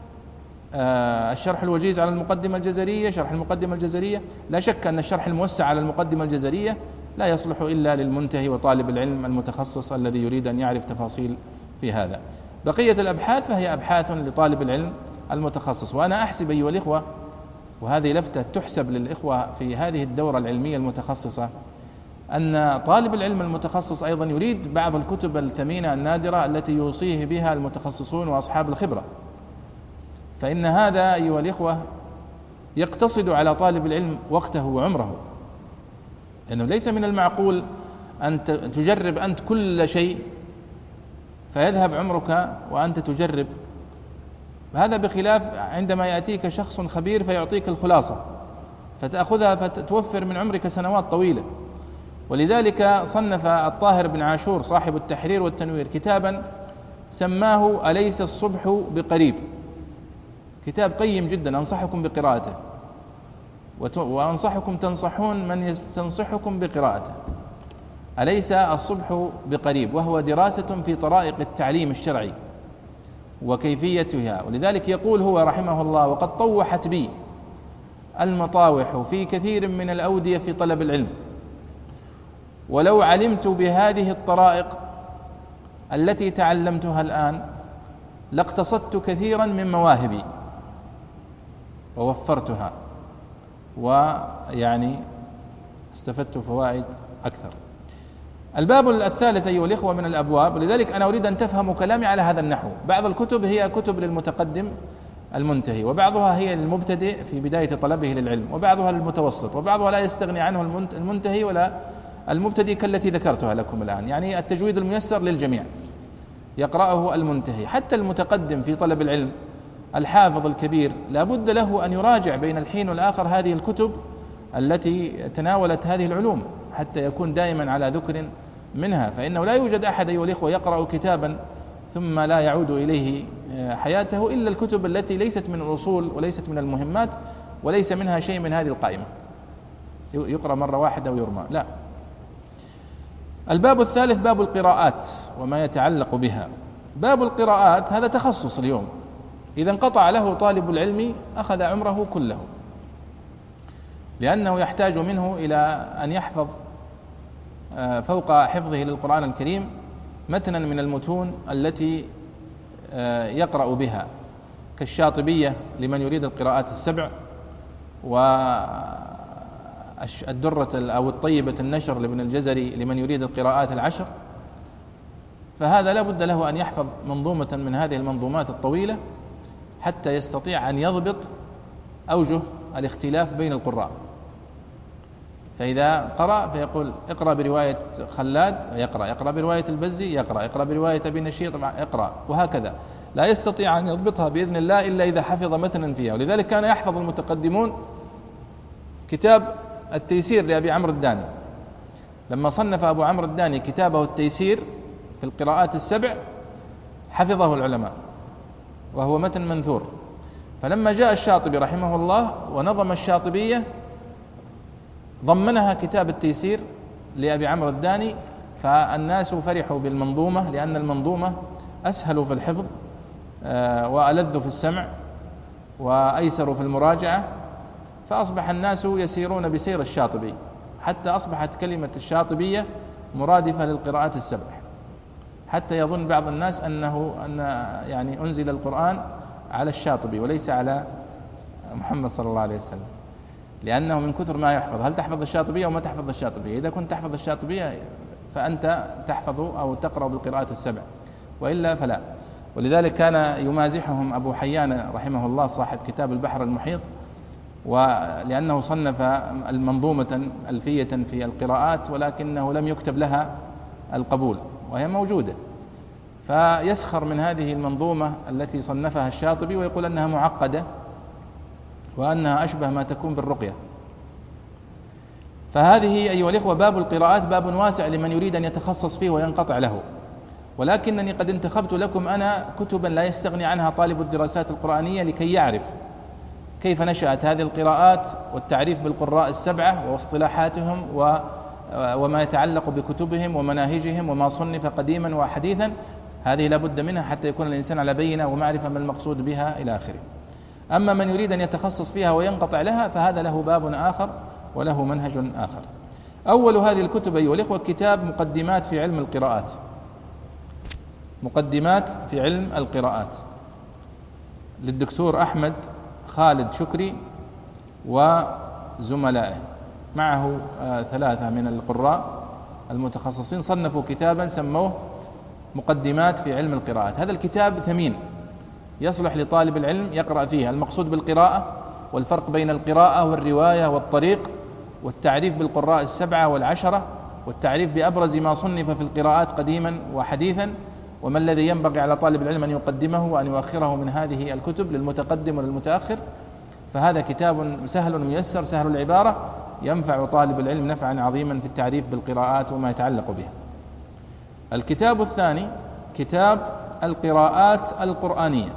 الشرح الوجيز على المقدمة الجزرية، شرح المقدمة الجزرية، لا شك أن الشرح الموسع على المقدمة الجزرية لا يصلح إلا للمنتهي وطالب العلم المتخصص الذي يريد أن يعرف تفاصيل في هذا. بقية الأبحاث فهي أبحاث لطالب العلم المتخصص. وأنا أحسب أيها الإخوة، وهذه لفتة تحسب للإخوة في هذه الدورة العلمية المتخصصة، أن طالب العلم المتخصص أيضا يريد بعض الكتب الثمينة النادرة التي يوصيه بها المتخصصون وأصحاب الخبرة، فإن هذا أيها الإخوة يقتصد على طالب العلم وقته وعمره، لأنه ليس من المعقول أن تجرب أنت كل شيء فيذهب عمرك وأنت تجرب. هذا بخلاف عندما يأتيك شخص خبير فيعطيك الخلاصة فتأخذها فتوفر من عمرك سنوات طويلة. ولذلك صنف الطاهر بن عاشور صاحب التحرير والتنوير كتابا سماه أليس الصبح بقريب، كتاب قيم جدا أنصحكم بقراءته، وأنصحكم تنصحون من يستنصحكم بقراءته. أليس الصبح بقريب، وهو دراسة في طرائق التعليم الشرعي وكيفيتها. ولذلك يقول هو رحمه الله: وقد طوحت بي المطاوح في كثير من الأودية في طلب العلم، ولو علمت بهذه الطرائق التي تعلمتها الآن لاقتصدت كثيرا من مواهبي ووفرتها، ويعني استفدت فوائد أكثر. الباب الثالث أيها الإخوة من الأبواب، ولذلك أنا أريد أن تفهموا كلامي على هذا النحو. بعض الكتب هي كتب للمتقدم المنتهي، وبعضها هي للمبتدئ في بداية طلبه للعلم، وبعضها للمتوسط، وبعضها لا يستغني عنه المنتهي ولا المبتدئ كالتي ذكرتها لكم الآن. يعني التجويد الميسر للجميع يقرأه المنتهي. حتى المتقدم في طلب العلم الحافظ الكبير لا بد له أن يراجع بين الحين والآخر هذه الكتب التي تناولت هذه العلوم حتى يكون دائما على ذكر منها، فإنه لا يوجد أحد أيها الإخوة يقرأ كتابا ثم لا يعود إليه حياته إلا الكتب التي ليست من الأصول وليست من المهمات وليس منها شيء من هذه القائمة، يقرأ مرة واحدة ويرمى، لا. الباب الثالث باب القراءات وما يتعلق بها. باب القراءات هذا تخصص اليوم، إذا انقطع له طالب العلم أخذ عمره كله، لأنه يحتاج منه إلى أن يحفظ فوق حفظه للقرآن الكريم متنا من المتون التي يقرأ بها، كالشاطبية لمن يريد القراءات السبع، والدرة أو الطيبة النشر لابن الجزري لمن يريد القراءات العشر. فهذا لا بد له أن يحفظ منظومة من هذه المنظومات الطويلة حتى يستطيع أن يضبط أوجه الاختلاف بين القراء. فإذا قرأ فيقول اقرأ برواية خلاد يقرأ برواية البزي يقرأ برواية أبي نشيط يقرأ، وهكذا. لا يستطيع أن يضبطها بإذن الله إلا إذا حفظ متنا فيها. ولذلك كان يحفظ المتقدمون كتاب التيسير لأبي عمرو الداني. لما صنف أبو عمرو الداني كتابه التيسير في القراءات السبع حفظه العلماء، وهو متن منثور. فلما جاء الشاطبي رحمه الله ونظم الشاطبية ضمنها كتاب التيسير لأبي عمرو الداني، فالناس فرحوا بالمنظومة، لأن المنظومة أسهل في الحفظ وألذ في السمع وأيسر في المراجعة. فأصبح الناس يسيرون بسير الشاطبي، حتى أصبحت كلمة الشاطبية مرادفة للقراءات السبع، حتى يظن بعض الناس أن يعني أنزل القرآن على الشاطبي وليس على محمد صلى الله عليه وسلم، لأنه من كثر ما يحفظ. هل تحفظ الشاطبية أو ما تحفظ الشاطبية؟ إذا كنت تحفظ الشاطبية فأنت تحفظ أو تقرأ بالقراءات السبع، وإلا فلا. ولذلك كان يمازحهم أبو حيان رحمه الله صاحب كتاب البحر المحيط، ولأنه صنف المنظومة ألفية في القراءات ولكنه لم يكتب لها القبول وهي موجودة، فيسخر من هذه المنظومة التي صنفها الشاطبي ويقول أنها معقدة وأنها أشبه ما تكون بالرقية. فهذه أيها الإخوة باب القراءات باب واسع لمن يريد أن يتخصص فيه وينقطع له، ولكنني قد انتخبت لكم أنا كتبا لا يستغني عنها طالب الدراسات القرآنية لكي يعرف كيف نشأت هذه القراءات والتعريف بالقراء السبعة واصطلاحاتهم وما يتعلق بكتبهم ومناهجهم وما صنف قديما وحديثا. هذه لا بد منها حتى يكون الإنسان على بينة ومعرفة ما المقصود بها إلى آخره. أما من يريد أن يتخصص فيها وينقطع لها فهذا له باب آخر وله منهج آخر. أول هذه الكتب أيها الإخوة كتاب مقدمات في علم القراءات، مقدمات في علم القراءات للدكتور أحمد خالد شكري وزملائه، معه 3 من القراء المتخصصين صنفوا كتابا سموه مقدمات في علم القراءات. هذا الكتاب ثمين يصلح لطالب العلم يقرأ فيه المقصود بالقراءة والفرق بين القراءة والرواية والطريق والتعريف بالقراء السبعة والعشرة والتعريف بأبرز ما صنف في القراءات قديما وحديثا، وما الذي ينبغي على طالب العلم أن يقدمه وأن يؤخره من هذه الكتب للمتقدم وللمتأخر. فهذا كتاب سهل ميسر سهل العبارة ينفع طالب العلم نفعا عظيما في التعريف بالقراءات وما يتعلق بها. الكتاب الثاني كتاب القراءات القرآنية،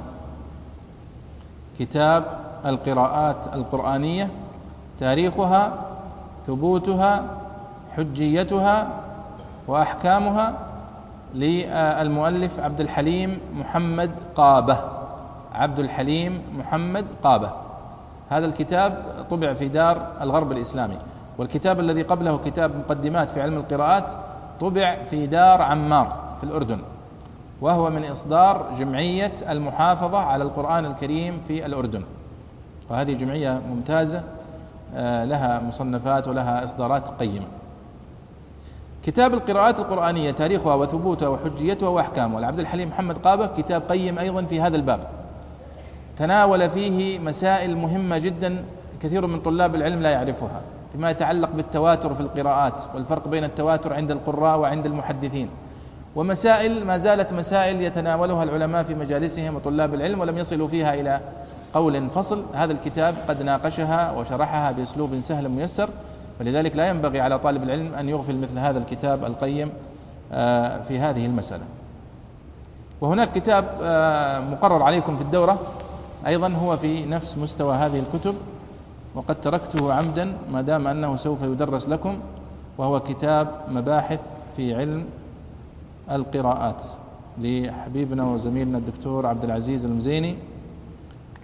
كتاب القراءات القرآنية، تاريخها ثبوتها حجيتها وأحكامها، للمؤلف عبد الحليم محمد قابة. عبد الحليم محمد قابة. هذا الكتاب طبع في دار الغرب الإسلامي، والكتاب الذي قبله كتاب مقدمات في علم القراءات طبع في دار عمار في الأردن، وهو من إصدار جمعية المحافظة على القرآن الكريم في الأردن، وهذه جمعية ممتازة لها مصنفات ولها إصدارات قيمة. كتاب القراءات القرآنية تاريخها وثبوتها وحجيتها وأحكامها لعبد الحليم محمد قابة كتاب قيم أيضا في هذا الباب، تناول فيه مسائل مهمة جدا كثير من طلاب العلم لا يعرفها فيما يتعلق بالتواتر في القراءات والفرق بين التواتر عند القراء وعند المحدثين، ومسائل ما زالت مسائل يتناولها العلماء في مجالسهم وطلاب العلم ولم يصلوا فيها إلى قول فصل. هذا الكتاب قد ناقشها وشرحها بأسلوب سهل ميسر، فلذلك لا ينبغي على طالب العلم أن يغفل مثل هذا الكتاب القيم في هذه المسألة. وهناك كتاب مقرر عليكم في الدورة أيضا هو في نفس مستوى هذه الكتب، وقد تركته عمدا ما دام أنه سوف يدرس لكم، وهو كتاب مباحث في علم القراءات لحبيبنا وزميلنا الدكتور عبد العزيز المزيني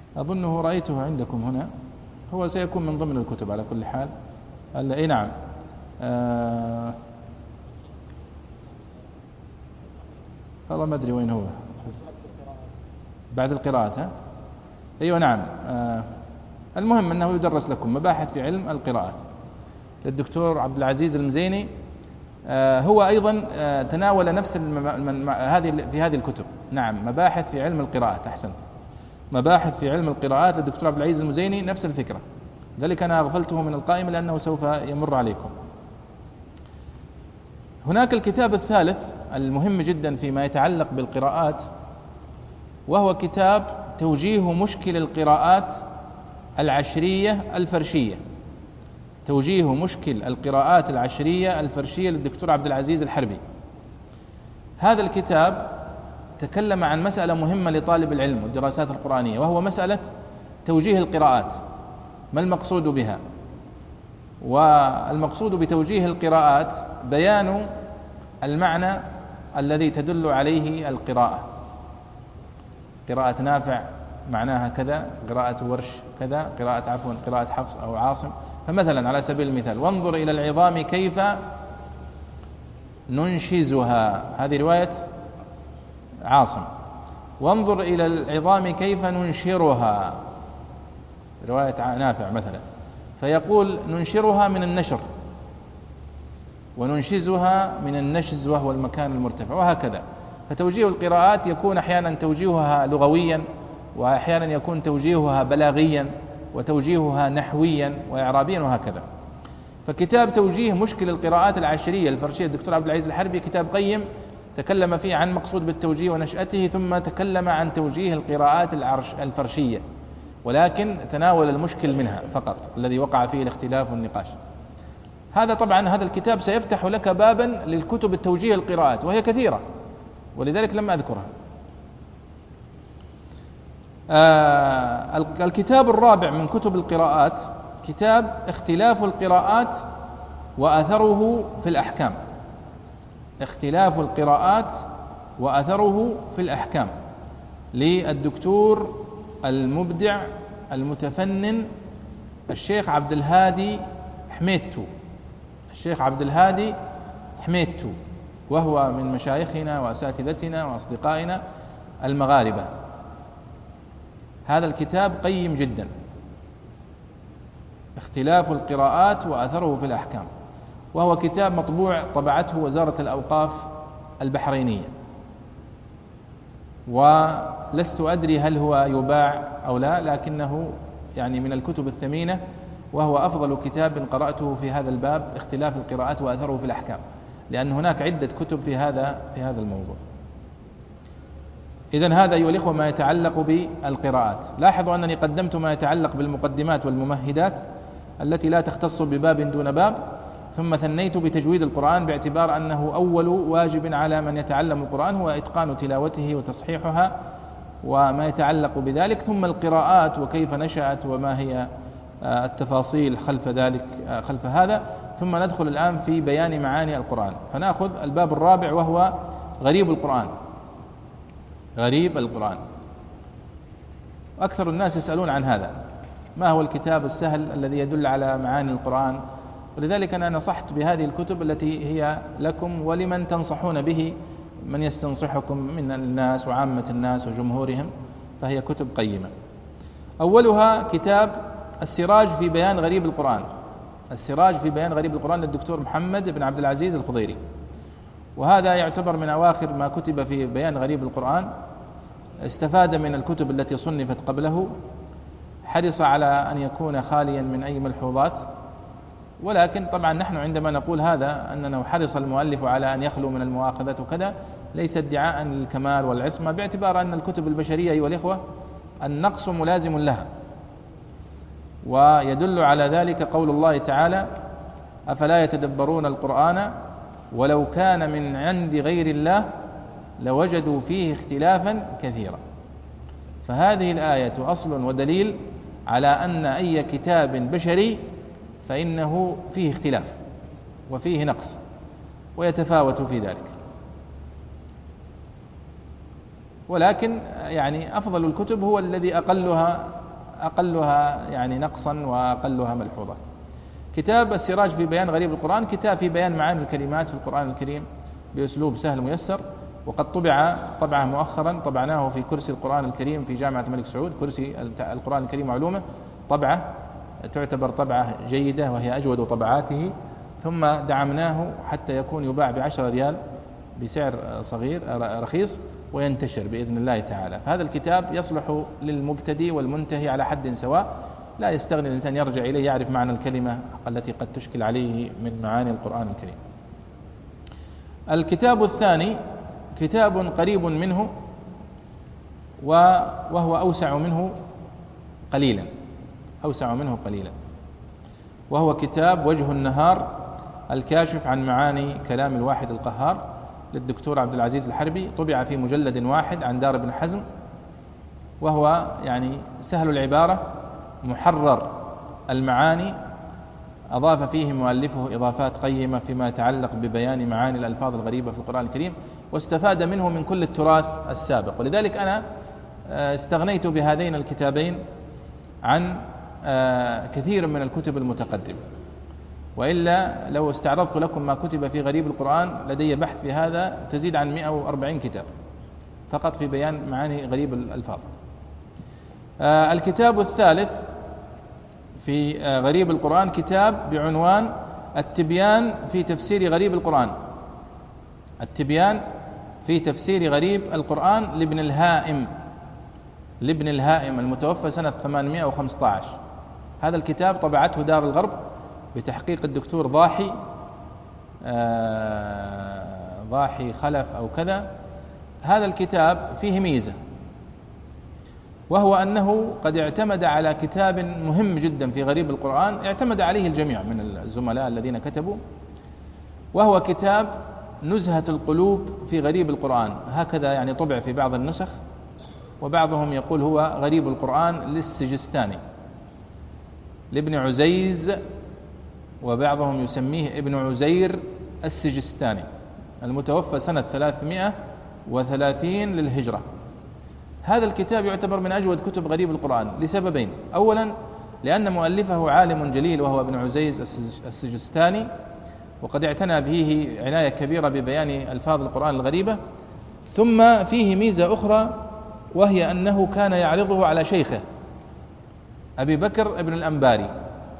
أظنه رأيته عندكم هنا، هو سيكون من ضمن الكتب على كل حال. أي نعم، والله ما أدري وين هو، بعد القراءة. أيوة نعم. المهم أنه يدرس لكم مباحث في علم القراءات للدكتور عبد العزيز المزيني. هو أيضا تناول نفس في هذه الكتب. نعم، مباحث في علم القراءات، أحسنت، مباحث في علم القراءات للدكتور عبد العزيز المزيني، نفس الفكرة. ذلك أنا أغفلته من القائمة لأنه سوف يمر عليكم. هناك الكتاب الثالث المهم جدا فيما يتعلق بالقراءات، وهو كتاب توجيه مشكل القراءات العشرية الفرشية. توجيه مشكل القراءات العشرية الفرشية للدكتور عبد العزيز الحربي. هذا الكتاب تكلم عن مسألة مهمة لطالب العلم والدراسات القرآنية، وهو مسألة توجيه القراءات. ما المقصود بها؟ والمقصود بتوجيه القراءات بيان المعنى الذي تدل عليه القراءة. قراءة نافع معناها كذا، قراءة ورش كذا، قراءة حفص أو عاصم. فمثلا على سبيل المثال: وانظر إلى العظام كيف ننشزها، هذه رواية عاصم. وانظر إلى العظام كيف ننشرها، رواية نافع مثلا. فيقول ننشرها من النشر، وننشزها من النشز وهو المكان المرتفع، وهكذا. فتوجيه القراءات يكون أحيانا توجيهها لغويا، وأحيانا يكون توجيهها بلاغيا، وتوجيهها نحويا وإعرابيا، وهكذا. فكتاب توجيه مشكل القراءات العشرية الفرشية الدكتور عبد العزيز الحربي كتاب قيم، تكلم فيه عن مقصود بالتوجيه ونشأته، ثم تكلم عن توجيه القراءات الفرشية، ولكن تناول المشكل منها فقط الذي وقع فيه الاختلاف والنقاش. هذا الكتاب سيفتح لك بابا للكتب التوجيه القراءات، وهي كثيرة، ولذلك لم أذكرها. الكتاب الرابع من كتب القراءات كتاب اختلاف القراءات وأثره في الأحكام. اختلاف القراءات وأثره في الأحكام للدكتور المبدع المتفنن الشيخ عبد الهادي حميدتو. الشيخ عبد الهادي حميدتو، وهو من مشايخنا وأساتذتنا وأصدقائنا المغاربة. هذا الكتاب قيم جدا، اختلاف القراءات وأثره في الأحكام، وهو كتاب مطبوع طبعته وزارة الأوقاف البحرينية، ولست أدري هل هو يباع أو لا، لكنه يعني من الكتب الثمينة، وهو أفضل كتاب قرأته في هذا الباب، اختلاف القراءات وأثره في الأحكام، لأن هناك عدة كتب في هذا الموضوع. إذن هذا أيها الإخوة ما يتعلق بالقراءات. لاحظوا أنني قدمت ما يتعلق بالمقدمات والممهدات التي لا تختص بباب دون باب، ثم ثنيت بتجويد القرآن باعتبار أنه أول واجب على من يتعلم القرآن هو إتقان تلاوته وتصحيحها وما يتعلق بذلك، ثم القراءات وكيف نشأت وما هي التفاصيل خلف هذا، ثم ندخل الآن في بيان معاني القرآن. فنأخذ الباب الرابع وهو غريب القرآن. غريب القرآن، أكثر الناس يسألون عن هذا، ما هو الكتاب السهل الذي يدل على معاني القرآن؟ ولذلك أنا نصحت بهذه الكتب التي هي لكم ولمن تنصحون به، من يستنصحكم من الناس وعامة الناس وجمهورهم، فهي كتب قيمة. أولها كتاب السراج في بيان غريب القرآن. السراج في بيان غريب القرآن للدكتور محمد بن عبد العزيز الخضيري، وهذا يعتبر من أواخر ما كتب في بيان غريب القرآن. استفاد من الكتب التي صنفت قبله، حرص على أن يكون خاليا من أي ملحوظات، ولكن طبعا نحن عندما نقول هذا أننا حرص المؤلف على أن يخلو من المؤاخذات وكذا، ليس ادعاء للكمال والعصمة، باعتبار أن الكتب البشرية أيها الإخوة النقص ملازم لها، ويدل على ذلك قول الله تعالى: أفلا يتدبرون القرآن ولو كان من عند غير الله لوجدوا فيه اختلافا كثيرا. فهذه الآية أصل ودليل على أن أي كتاب بشري فإنه فيه اختلاف وفيه نقص ويتفاوت في ذلك، ولكن يعني أفضل الكتب هو الذي أقلها أقلها يعني نقصا وأقلها ملحوظات. كتاب السراج في بيان غريب القرآن كتاب في بيان معاني الكلمات في القرآن الكريم بأسلوب سهل ميسر، وقد طبعه مؤخرا، طبعناه في كرسي القرآن الكريم في جامعة الملك سعود، كرسي القرآن الكريم وعلومه، طبعة تعتبر طبعة جيدة وهي أجود طبعاته، ثم دعمناه حتى يكون يباع ب10 ريال بسعر صغير رخيص وينتشر بإذن الله تعالى. فهذا الكتاب يصلح للمبتدئ والمنتهي على حد سواء، لا يستغني الإنسان يرجع إليه يعرف معنى الكلمة التي قد تشكل عليه من معاني القرآن الكريم. الكتاب الثاني كتاب قريب منه وهو أوسع منه قليلا، وهو كتاب وجه النهار الكاشف عن معاني كلام الواحد القهار للدكتور عبد العزيز الحربي، طبع في مجلد واحد عن دار ابن حزم، وهو يعني سهل العبارة محرر المعاني، أضاف فيه مؤلفه إضافات قيمة فيما يتعلق ببيان معاني الألفاظ الغريبة في القرآن الكريم، واستفاد منه من كل التراث السابق. ولذلك أنا استغنيت بهذين الكتابين عن كثير من الكتب المتقدمة، وإلا لو استعرضت لكم ما كتب في غريب القرآن لدي بحث في هذا تزيد عن 140 كتاب فقط في بيان معاني غريب الألفاظ. الكتاب الثالث في غريب القرآن كتاب بعنوان التبيان في تفسير غريب القرآن، التبيان في تفسير غريب القرآن لابن الهائم المتوفى سنة 815. هذا الكتاب طبعته دار الغرب بتحقيق الدكتور ضاحي خلف أو كذا. هذا الكتاب فيه ميزة، وهو أنه قد اعتمد على كتاب مهم جدا في غريب القرآن اعتمد عليه الجميع من الزملاء الذين كتبوا، وهو كتاب نزهة القلوب في غريب القرآن، هكذا يعني طبع في بعض النسخ، وبعضهم يقول هو غريب القرآن للسجستاني لابن عزيز، وبعضهم يسميه ابن عزير السجستاني المتوفى سنة 330 للهجرة. هذا الكتاب يعتبر من أجود كتب غريب القرآن لسببين: أولا لأن مؤلفه عالم جليل وهو ابن عزيز السجستاني، وقد اعتنى به عناية كبيرة ببيان ألفاظ القرآن الغريبة، ثم فيه ميزة أخرى وهي أنه كان يعرضه على شيخه أبي بكر ابن الأنباري،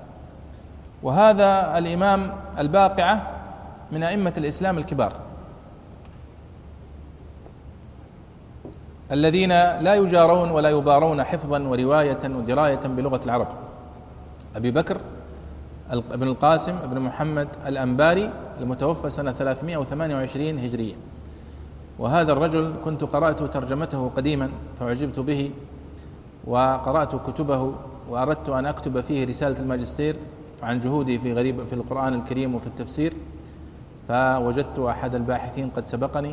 وهذا الإمام الباقعة من أئمة الإسلام الكبار الذين لا يجارون ولا يبارون حفظا ورواية ودراية بلغة العرب. أبي بكر ابن القاسم ابن محمد الأنباري المتوفى سنة 328 هجرية، وهذا الرجل كنت قرأت ترجمته قديما فعجبت به، وقرأت كتبه وأردت أن أكتب فيه رسالة الماجستير عن جهودي في القرآن الكريم وفي التفسير، فوجدت أحد الباحثين قد سبقني،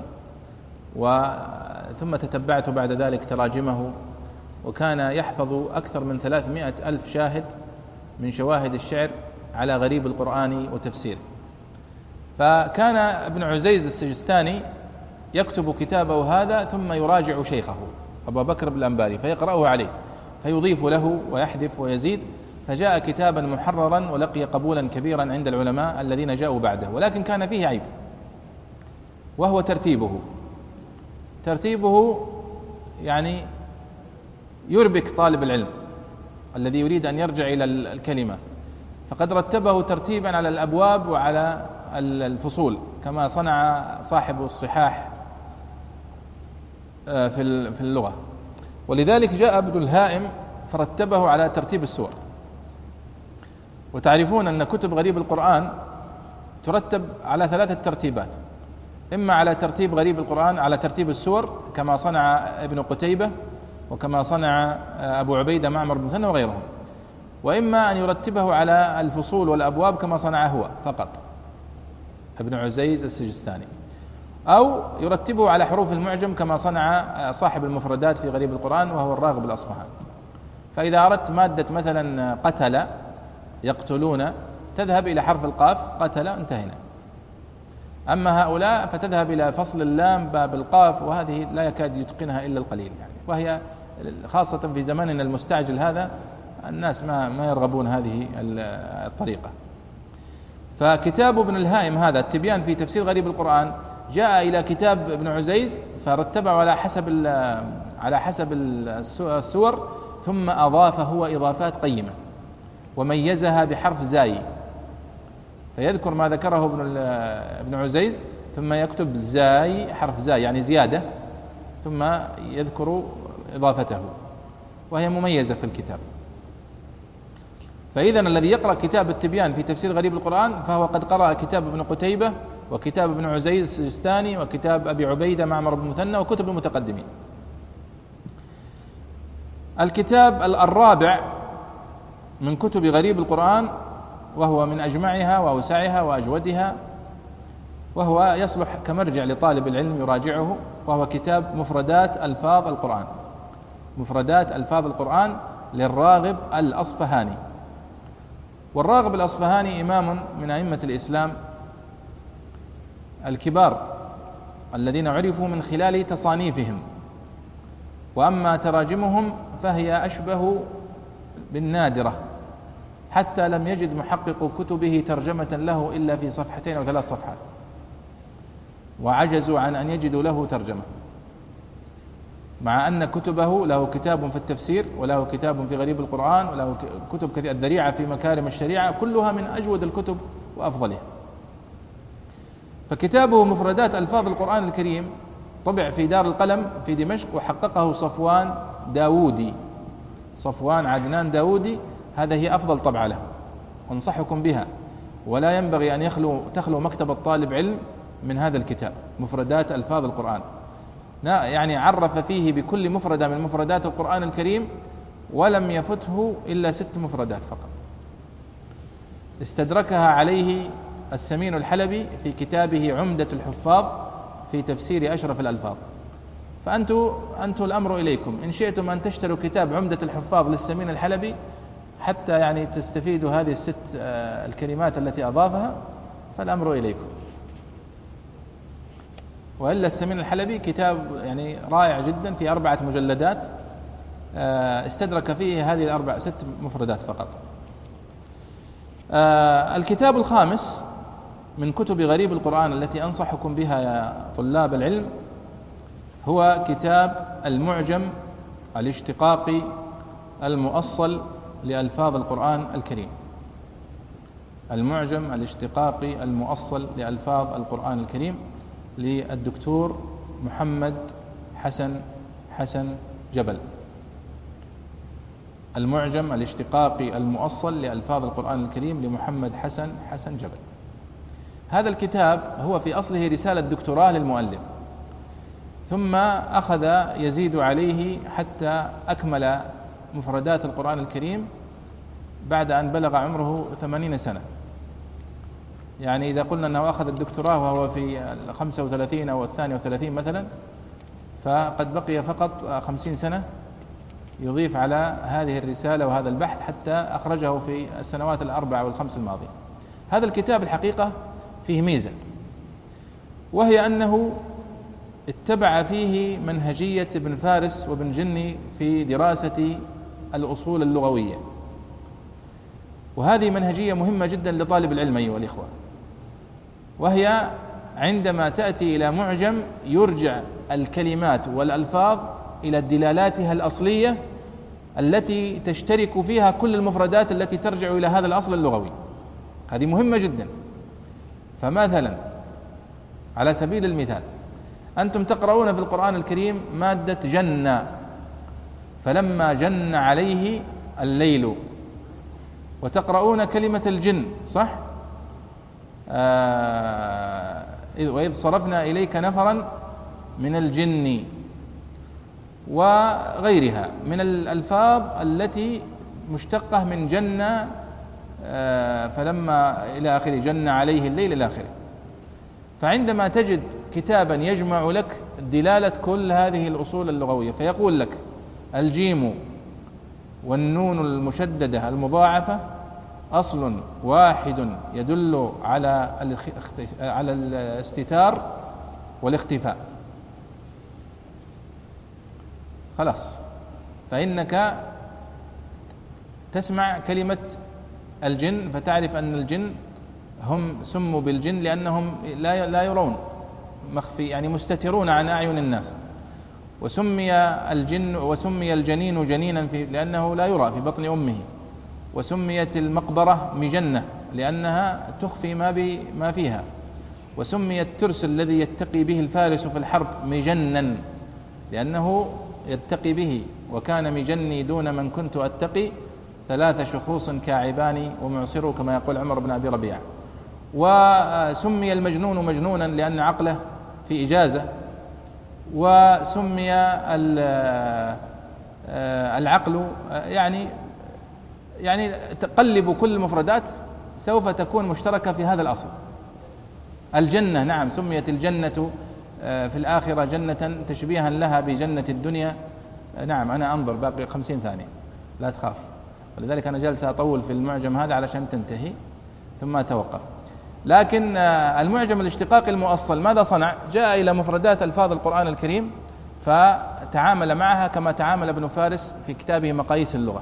ثم تتبعت بعد ذلك تراجمه، وكان يحفظ أكثر من 300,000 شاهد من شواهد الشعر على غريب القرآن وتفسيره. فكان ابن عزيز السجستاني يكتب كتابه هذا ثم يراجع شيخه أبا بكر بن الأنباري فيقرأه عليه فيضيف له ويحذف ويزيد، فجاء كتابا محررا ولقي قبولا كبيرا عند العلماء الذين جاءوا بعده، ولكن كان فيه عيب، وهو ترتيبه يعني يربك طالب العلم الذي يريد أن يرجع إلى الكلمة، فقد رتبه ترتيبا على الأبواب وعلى الفصول كما صنع صاحب الصحاح في اللغة، ولذلك جاء ابن الهائم فرتبه على ترتيب السور. وتعرفون أن كتب غريب القرآن ترتب على 3 ترتيبات: إما على ترتيب غريب القرآن على ترتيب السور كما صنع ابن قتيبة وكما صنع أبو عبيدة معمر بن مثنى وغيرهم، وإما أن يرتبه على الفصول والأبواب كما صنع هو فقط ابن عزيز السجستاني، أو يرتبه على حروف المعجم كما صنع صاحب المفردات في غريب القرآن وهو الراغب الأصفهاني. فإذا أردت مادة مثلا قتل يقتلون تذهب إلى حرف القاف قتل انتهينا، أما هؤلاء فتذهب إلى فصل اللام باب القاف، وهذه لا يكاد يتقنها إلا القليل يعني، وهي خاصة في زماننا المستعجل هذا الناس ما يرغبون هذه الطريقة. فكتاب ابن الهائم هذا التبيان في تفسير غريب القرآن جاء إلى كتاب ابن عزيز فرتبه على حسب السور، ثم أضاف هو إضافات قيمة وميزها بحرف زاي، فيذكر ما ذكره ابن عزيز ثم يكتب زاي، حرف زاي يعني زيادة، ثم يذكر إضافته، وهي مميزة في الكتاب. فإذا الذي يقرأ كتاب التبيان في تفسير غريب القرآن فهو قد قرأ كتاب ابن قتيبة وكتاب ابن عزيز السجستاني وكتاب أبي عبيدة معمر بن مثنى وكتب المتقدمين. الكتاب الرابع من كتب غريب القرآن، وهو من أجمعها وأوسعها وأجودها، وهو يصلح كمرجع لطالب العلم يراجعه، وهو كتاب مفردات ألفاظ القرآن، مفردات ألفاظ القرآن للراغب الأصفهاني. والراغب الأصفهاني إمام من أئمة الإسلام الكبار الذين عرفوا من خلال تصانيفهم، وأما تراجمهم فهي أشبه بالنادرة، حتى لم يجد محقق كتبه ترجمة له إلا في 2 أو 3 صفحات، وعجزوا عن أن يجدوا له ترجمة، مع أن كتبه له كتاب في التفسير، وله كتاب في غريب القرآن، وله كتب كثيرة، الذريعة في مكارم الشريعة، كلها من أجود الكتب وأفضلها. فكتابه مفردات ألفاظ القرآن الكريم طبع في دار القلم في دمشق، وحققه صفوان عدنان داودي. هذا هي أفضل طبعة له، أنصحكم بها، ولا ينبغي أن تخلو مكتبة طالب علم من هذا الكتاب مفردات ألفاظ القرآن. يعني عرف فيه بكل مفردة من مفردات القرآن الكريم، ولم يفته إلا 6 مفردات فقط، استدركها عليه السمين الحلبي في كتابه عمدة الحفاظ في تفسير أشرف الألفاظ. فأنتم الأمر إليكم، إن شئتم أن تشتروا كتاب عمدة الحفاظ للسمين الحلبي حتى يعني تستفيدوا هذه 6 الكلمات التي أضافها، فالأمر إليكم. وإلا السمين الحلبي كتاب يعني رائع جدا في 4 مجلدات، استدرك فيه هذه 6 مفردات فقط. الكتاب الخامس من كتب غريب القرآن التي أنصحكم بها يا طلاب العلم هو كتاب المعجم الاشتقاقي المؤصل لألفاظ القرآن الكريم. المعجم الاشتقاقي المؤصل لألفاظ القرآن الكريم للدكتور محمد حسن جبل. المعجم الاشتقاقي المؤصل لألفاظ القرآن الكريم لمحمد حسن جبل. هذا الكتاب هو في أصله رسالة دكتوراه للمؤلف، ثم أخذ يزيد عليه حتى أكمل مفردات القرآن الكريم بعد أن بلغ عمره 80 سنة. يعني إذا قلنا أنه أخذ الدكتوراه وهو في 35 أو 32 مثلا، فقد بقي فقط 50 سنة يضيف على هذه الرسالة وهذا البحث حتى أخرجه في السنوات 4 أو 5 الماضية. هذا الكتاب الحقيقة فيه ميزة، وهي أنه اتبع فيه منهجية ابن فارس وابن جني في دراسة الأصول اللغوية، وهذه منهجية مهمة جدا لطالب العلم أيها الإخوة. وهي عندما تأتي إلى معجم يرجع الكلمات والألفاظ إلى دلالاتها الأصلية التي تشترك فيها كل المفردات التي ترجع إلى هذا الأصل اللغوي. هذه مهمة جدا. فمثلا على سبيل المثال أنتم تقرؤون في القرآن الكريم مادة جن، فلما جن عليه الليل، وتقرؤون كلمة الجن، صح؟ وإذ صرفنا إليك نفرا من الجن، وغيرها من الألفاظ التي مشتقة من جن، فلما إلى آخره، جن عليه الليل إلى آخره. فعندما تجد كتابا يجمع لك دلالة كل هذه الأصول اللغوية، فيقول لك الجيم والنون المشددة المضاعفة أصل واحد يدل على الاستتار والاختفاء، خلاص، فإنك تسمع كلمة الجن فتعرف أن الجن هم سموا بالجن لأنهم لا يرون، مخفي يعني مستترون عن أعين الناس. وسمي الجنين جنينا لأنه لا يرى في بطن أمه. وسميت المقبرة مجنة لأنها تخفي ما فيها. وسمي الترس الذي يتقي به الفارس في الحرب مجنا لأنه يتقي به، وكان مجني دون من كنت أتقي 3 شخوص كاعبان ومعصر، كما يقول عمر بن أبي ربيعة. وسمي المجنون مجنونا لأن عقله في إجازة. وسمي العقل يعني تقلب كل المفردات سوف تكون مشتركة في هذا الأصل. الجنة، نعم، سميت الجنة في الآخرة جنة تشبيها لها بجنة الدنيا. نعم، أنا أنظر باقي 50 ثانية لا تخاف، ولذلك أنا جالس أطول في المعجم هذا علشان تنتهي ثم أتوقف. لكن المعجم الاشتقاقي المؤصل ماذا صنع؟ جاء إلى مفردات ألفاظ القرآن الكريم فتعامل معها كما تعامل ابن فارس في كتابه مقاييس اللغة.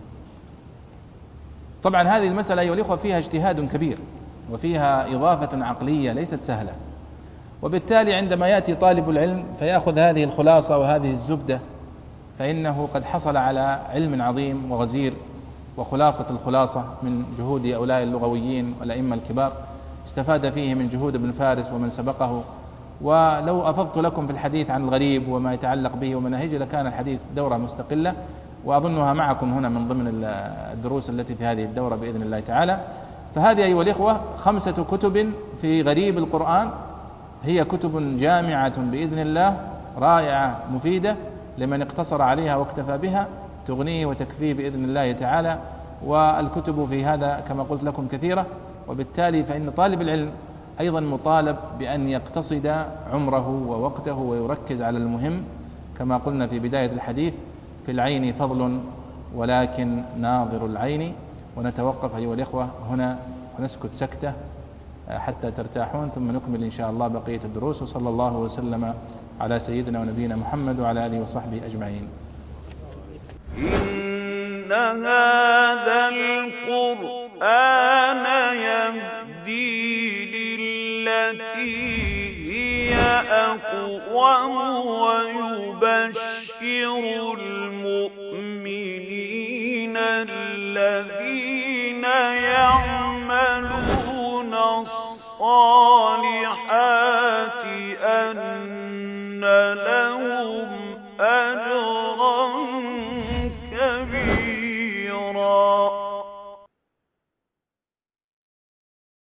طبعا هذه المسألة أيها الإخوة فيها اجتهاد كبير وفيها إضافة عقلية ليست سهلة، وبالتالي عندما يأتي طالب العلم فيأخذ هذه الخلاصة وهذه الزبدة فإنه قد حصل على علم عظيم وغزير وخلاصة الخلاصة من جهود أولئك اللغويين والأئمة الكبار، استفاد فيه من جهود ابن فارس ومن سبقه. ولو أفضت لكم في الحديث عن الغريب وما يتعلق به ومناهجه لكان الحديث دورة مستقلة، وأظنها معكم هنا من ضمن الدروس التي في هذه الدورة بإذن الله تعالى. فهذه أيها الإخوة 5 كتب في غريب القرآن، هي كتب جامعة بإذن الله، رائعة مفيدة لمن اقتصر عليها واكتفى بها، تغنيه وتكفيه بإذن الله تعالى. والكتب في هذا كما قلت لكم كثيرة، وبالتالي فإن طالب العلم أيضا مطالب بأن يقتصد عمره ووقته ويركز على المهم، كما قلنا في بداية الحديث: في العين فضل ولكن ناظر العين. ونتوقف أيها الإخوة هنا ونسكت سكتة حتى ترتاحون، ثم نكمل إن شاء الله بقية الدروس. وصلى الله وسلم على سيدنا ونبينا محمد وعلى آله وصحبه أجمعين.
إن هذا القرآن يهدي للتي هي أقوم ويبشر المؤمنين الذين يعملون الصالحات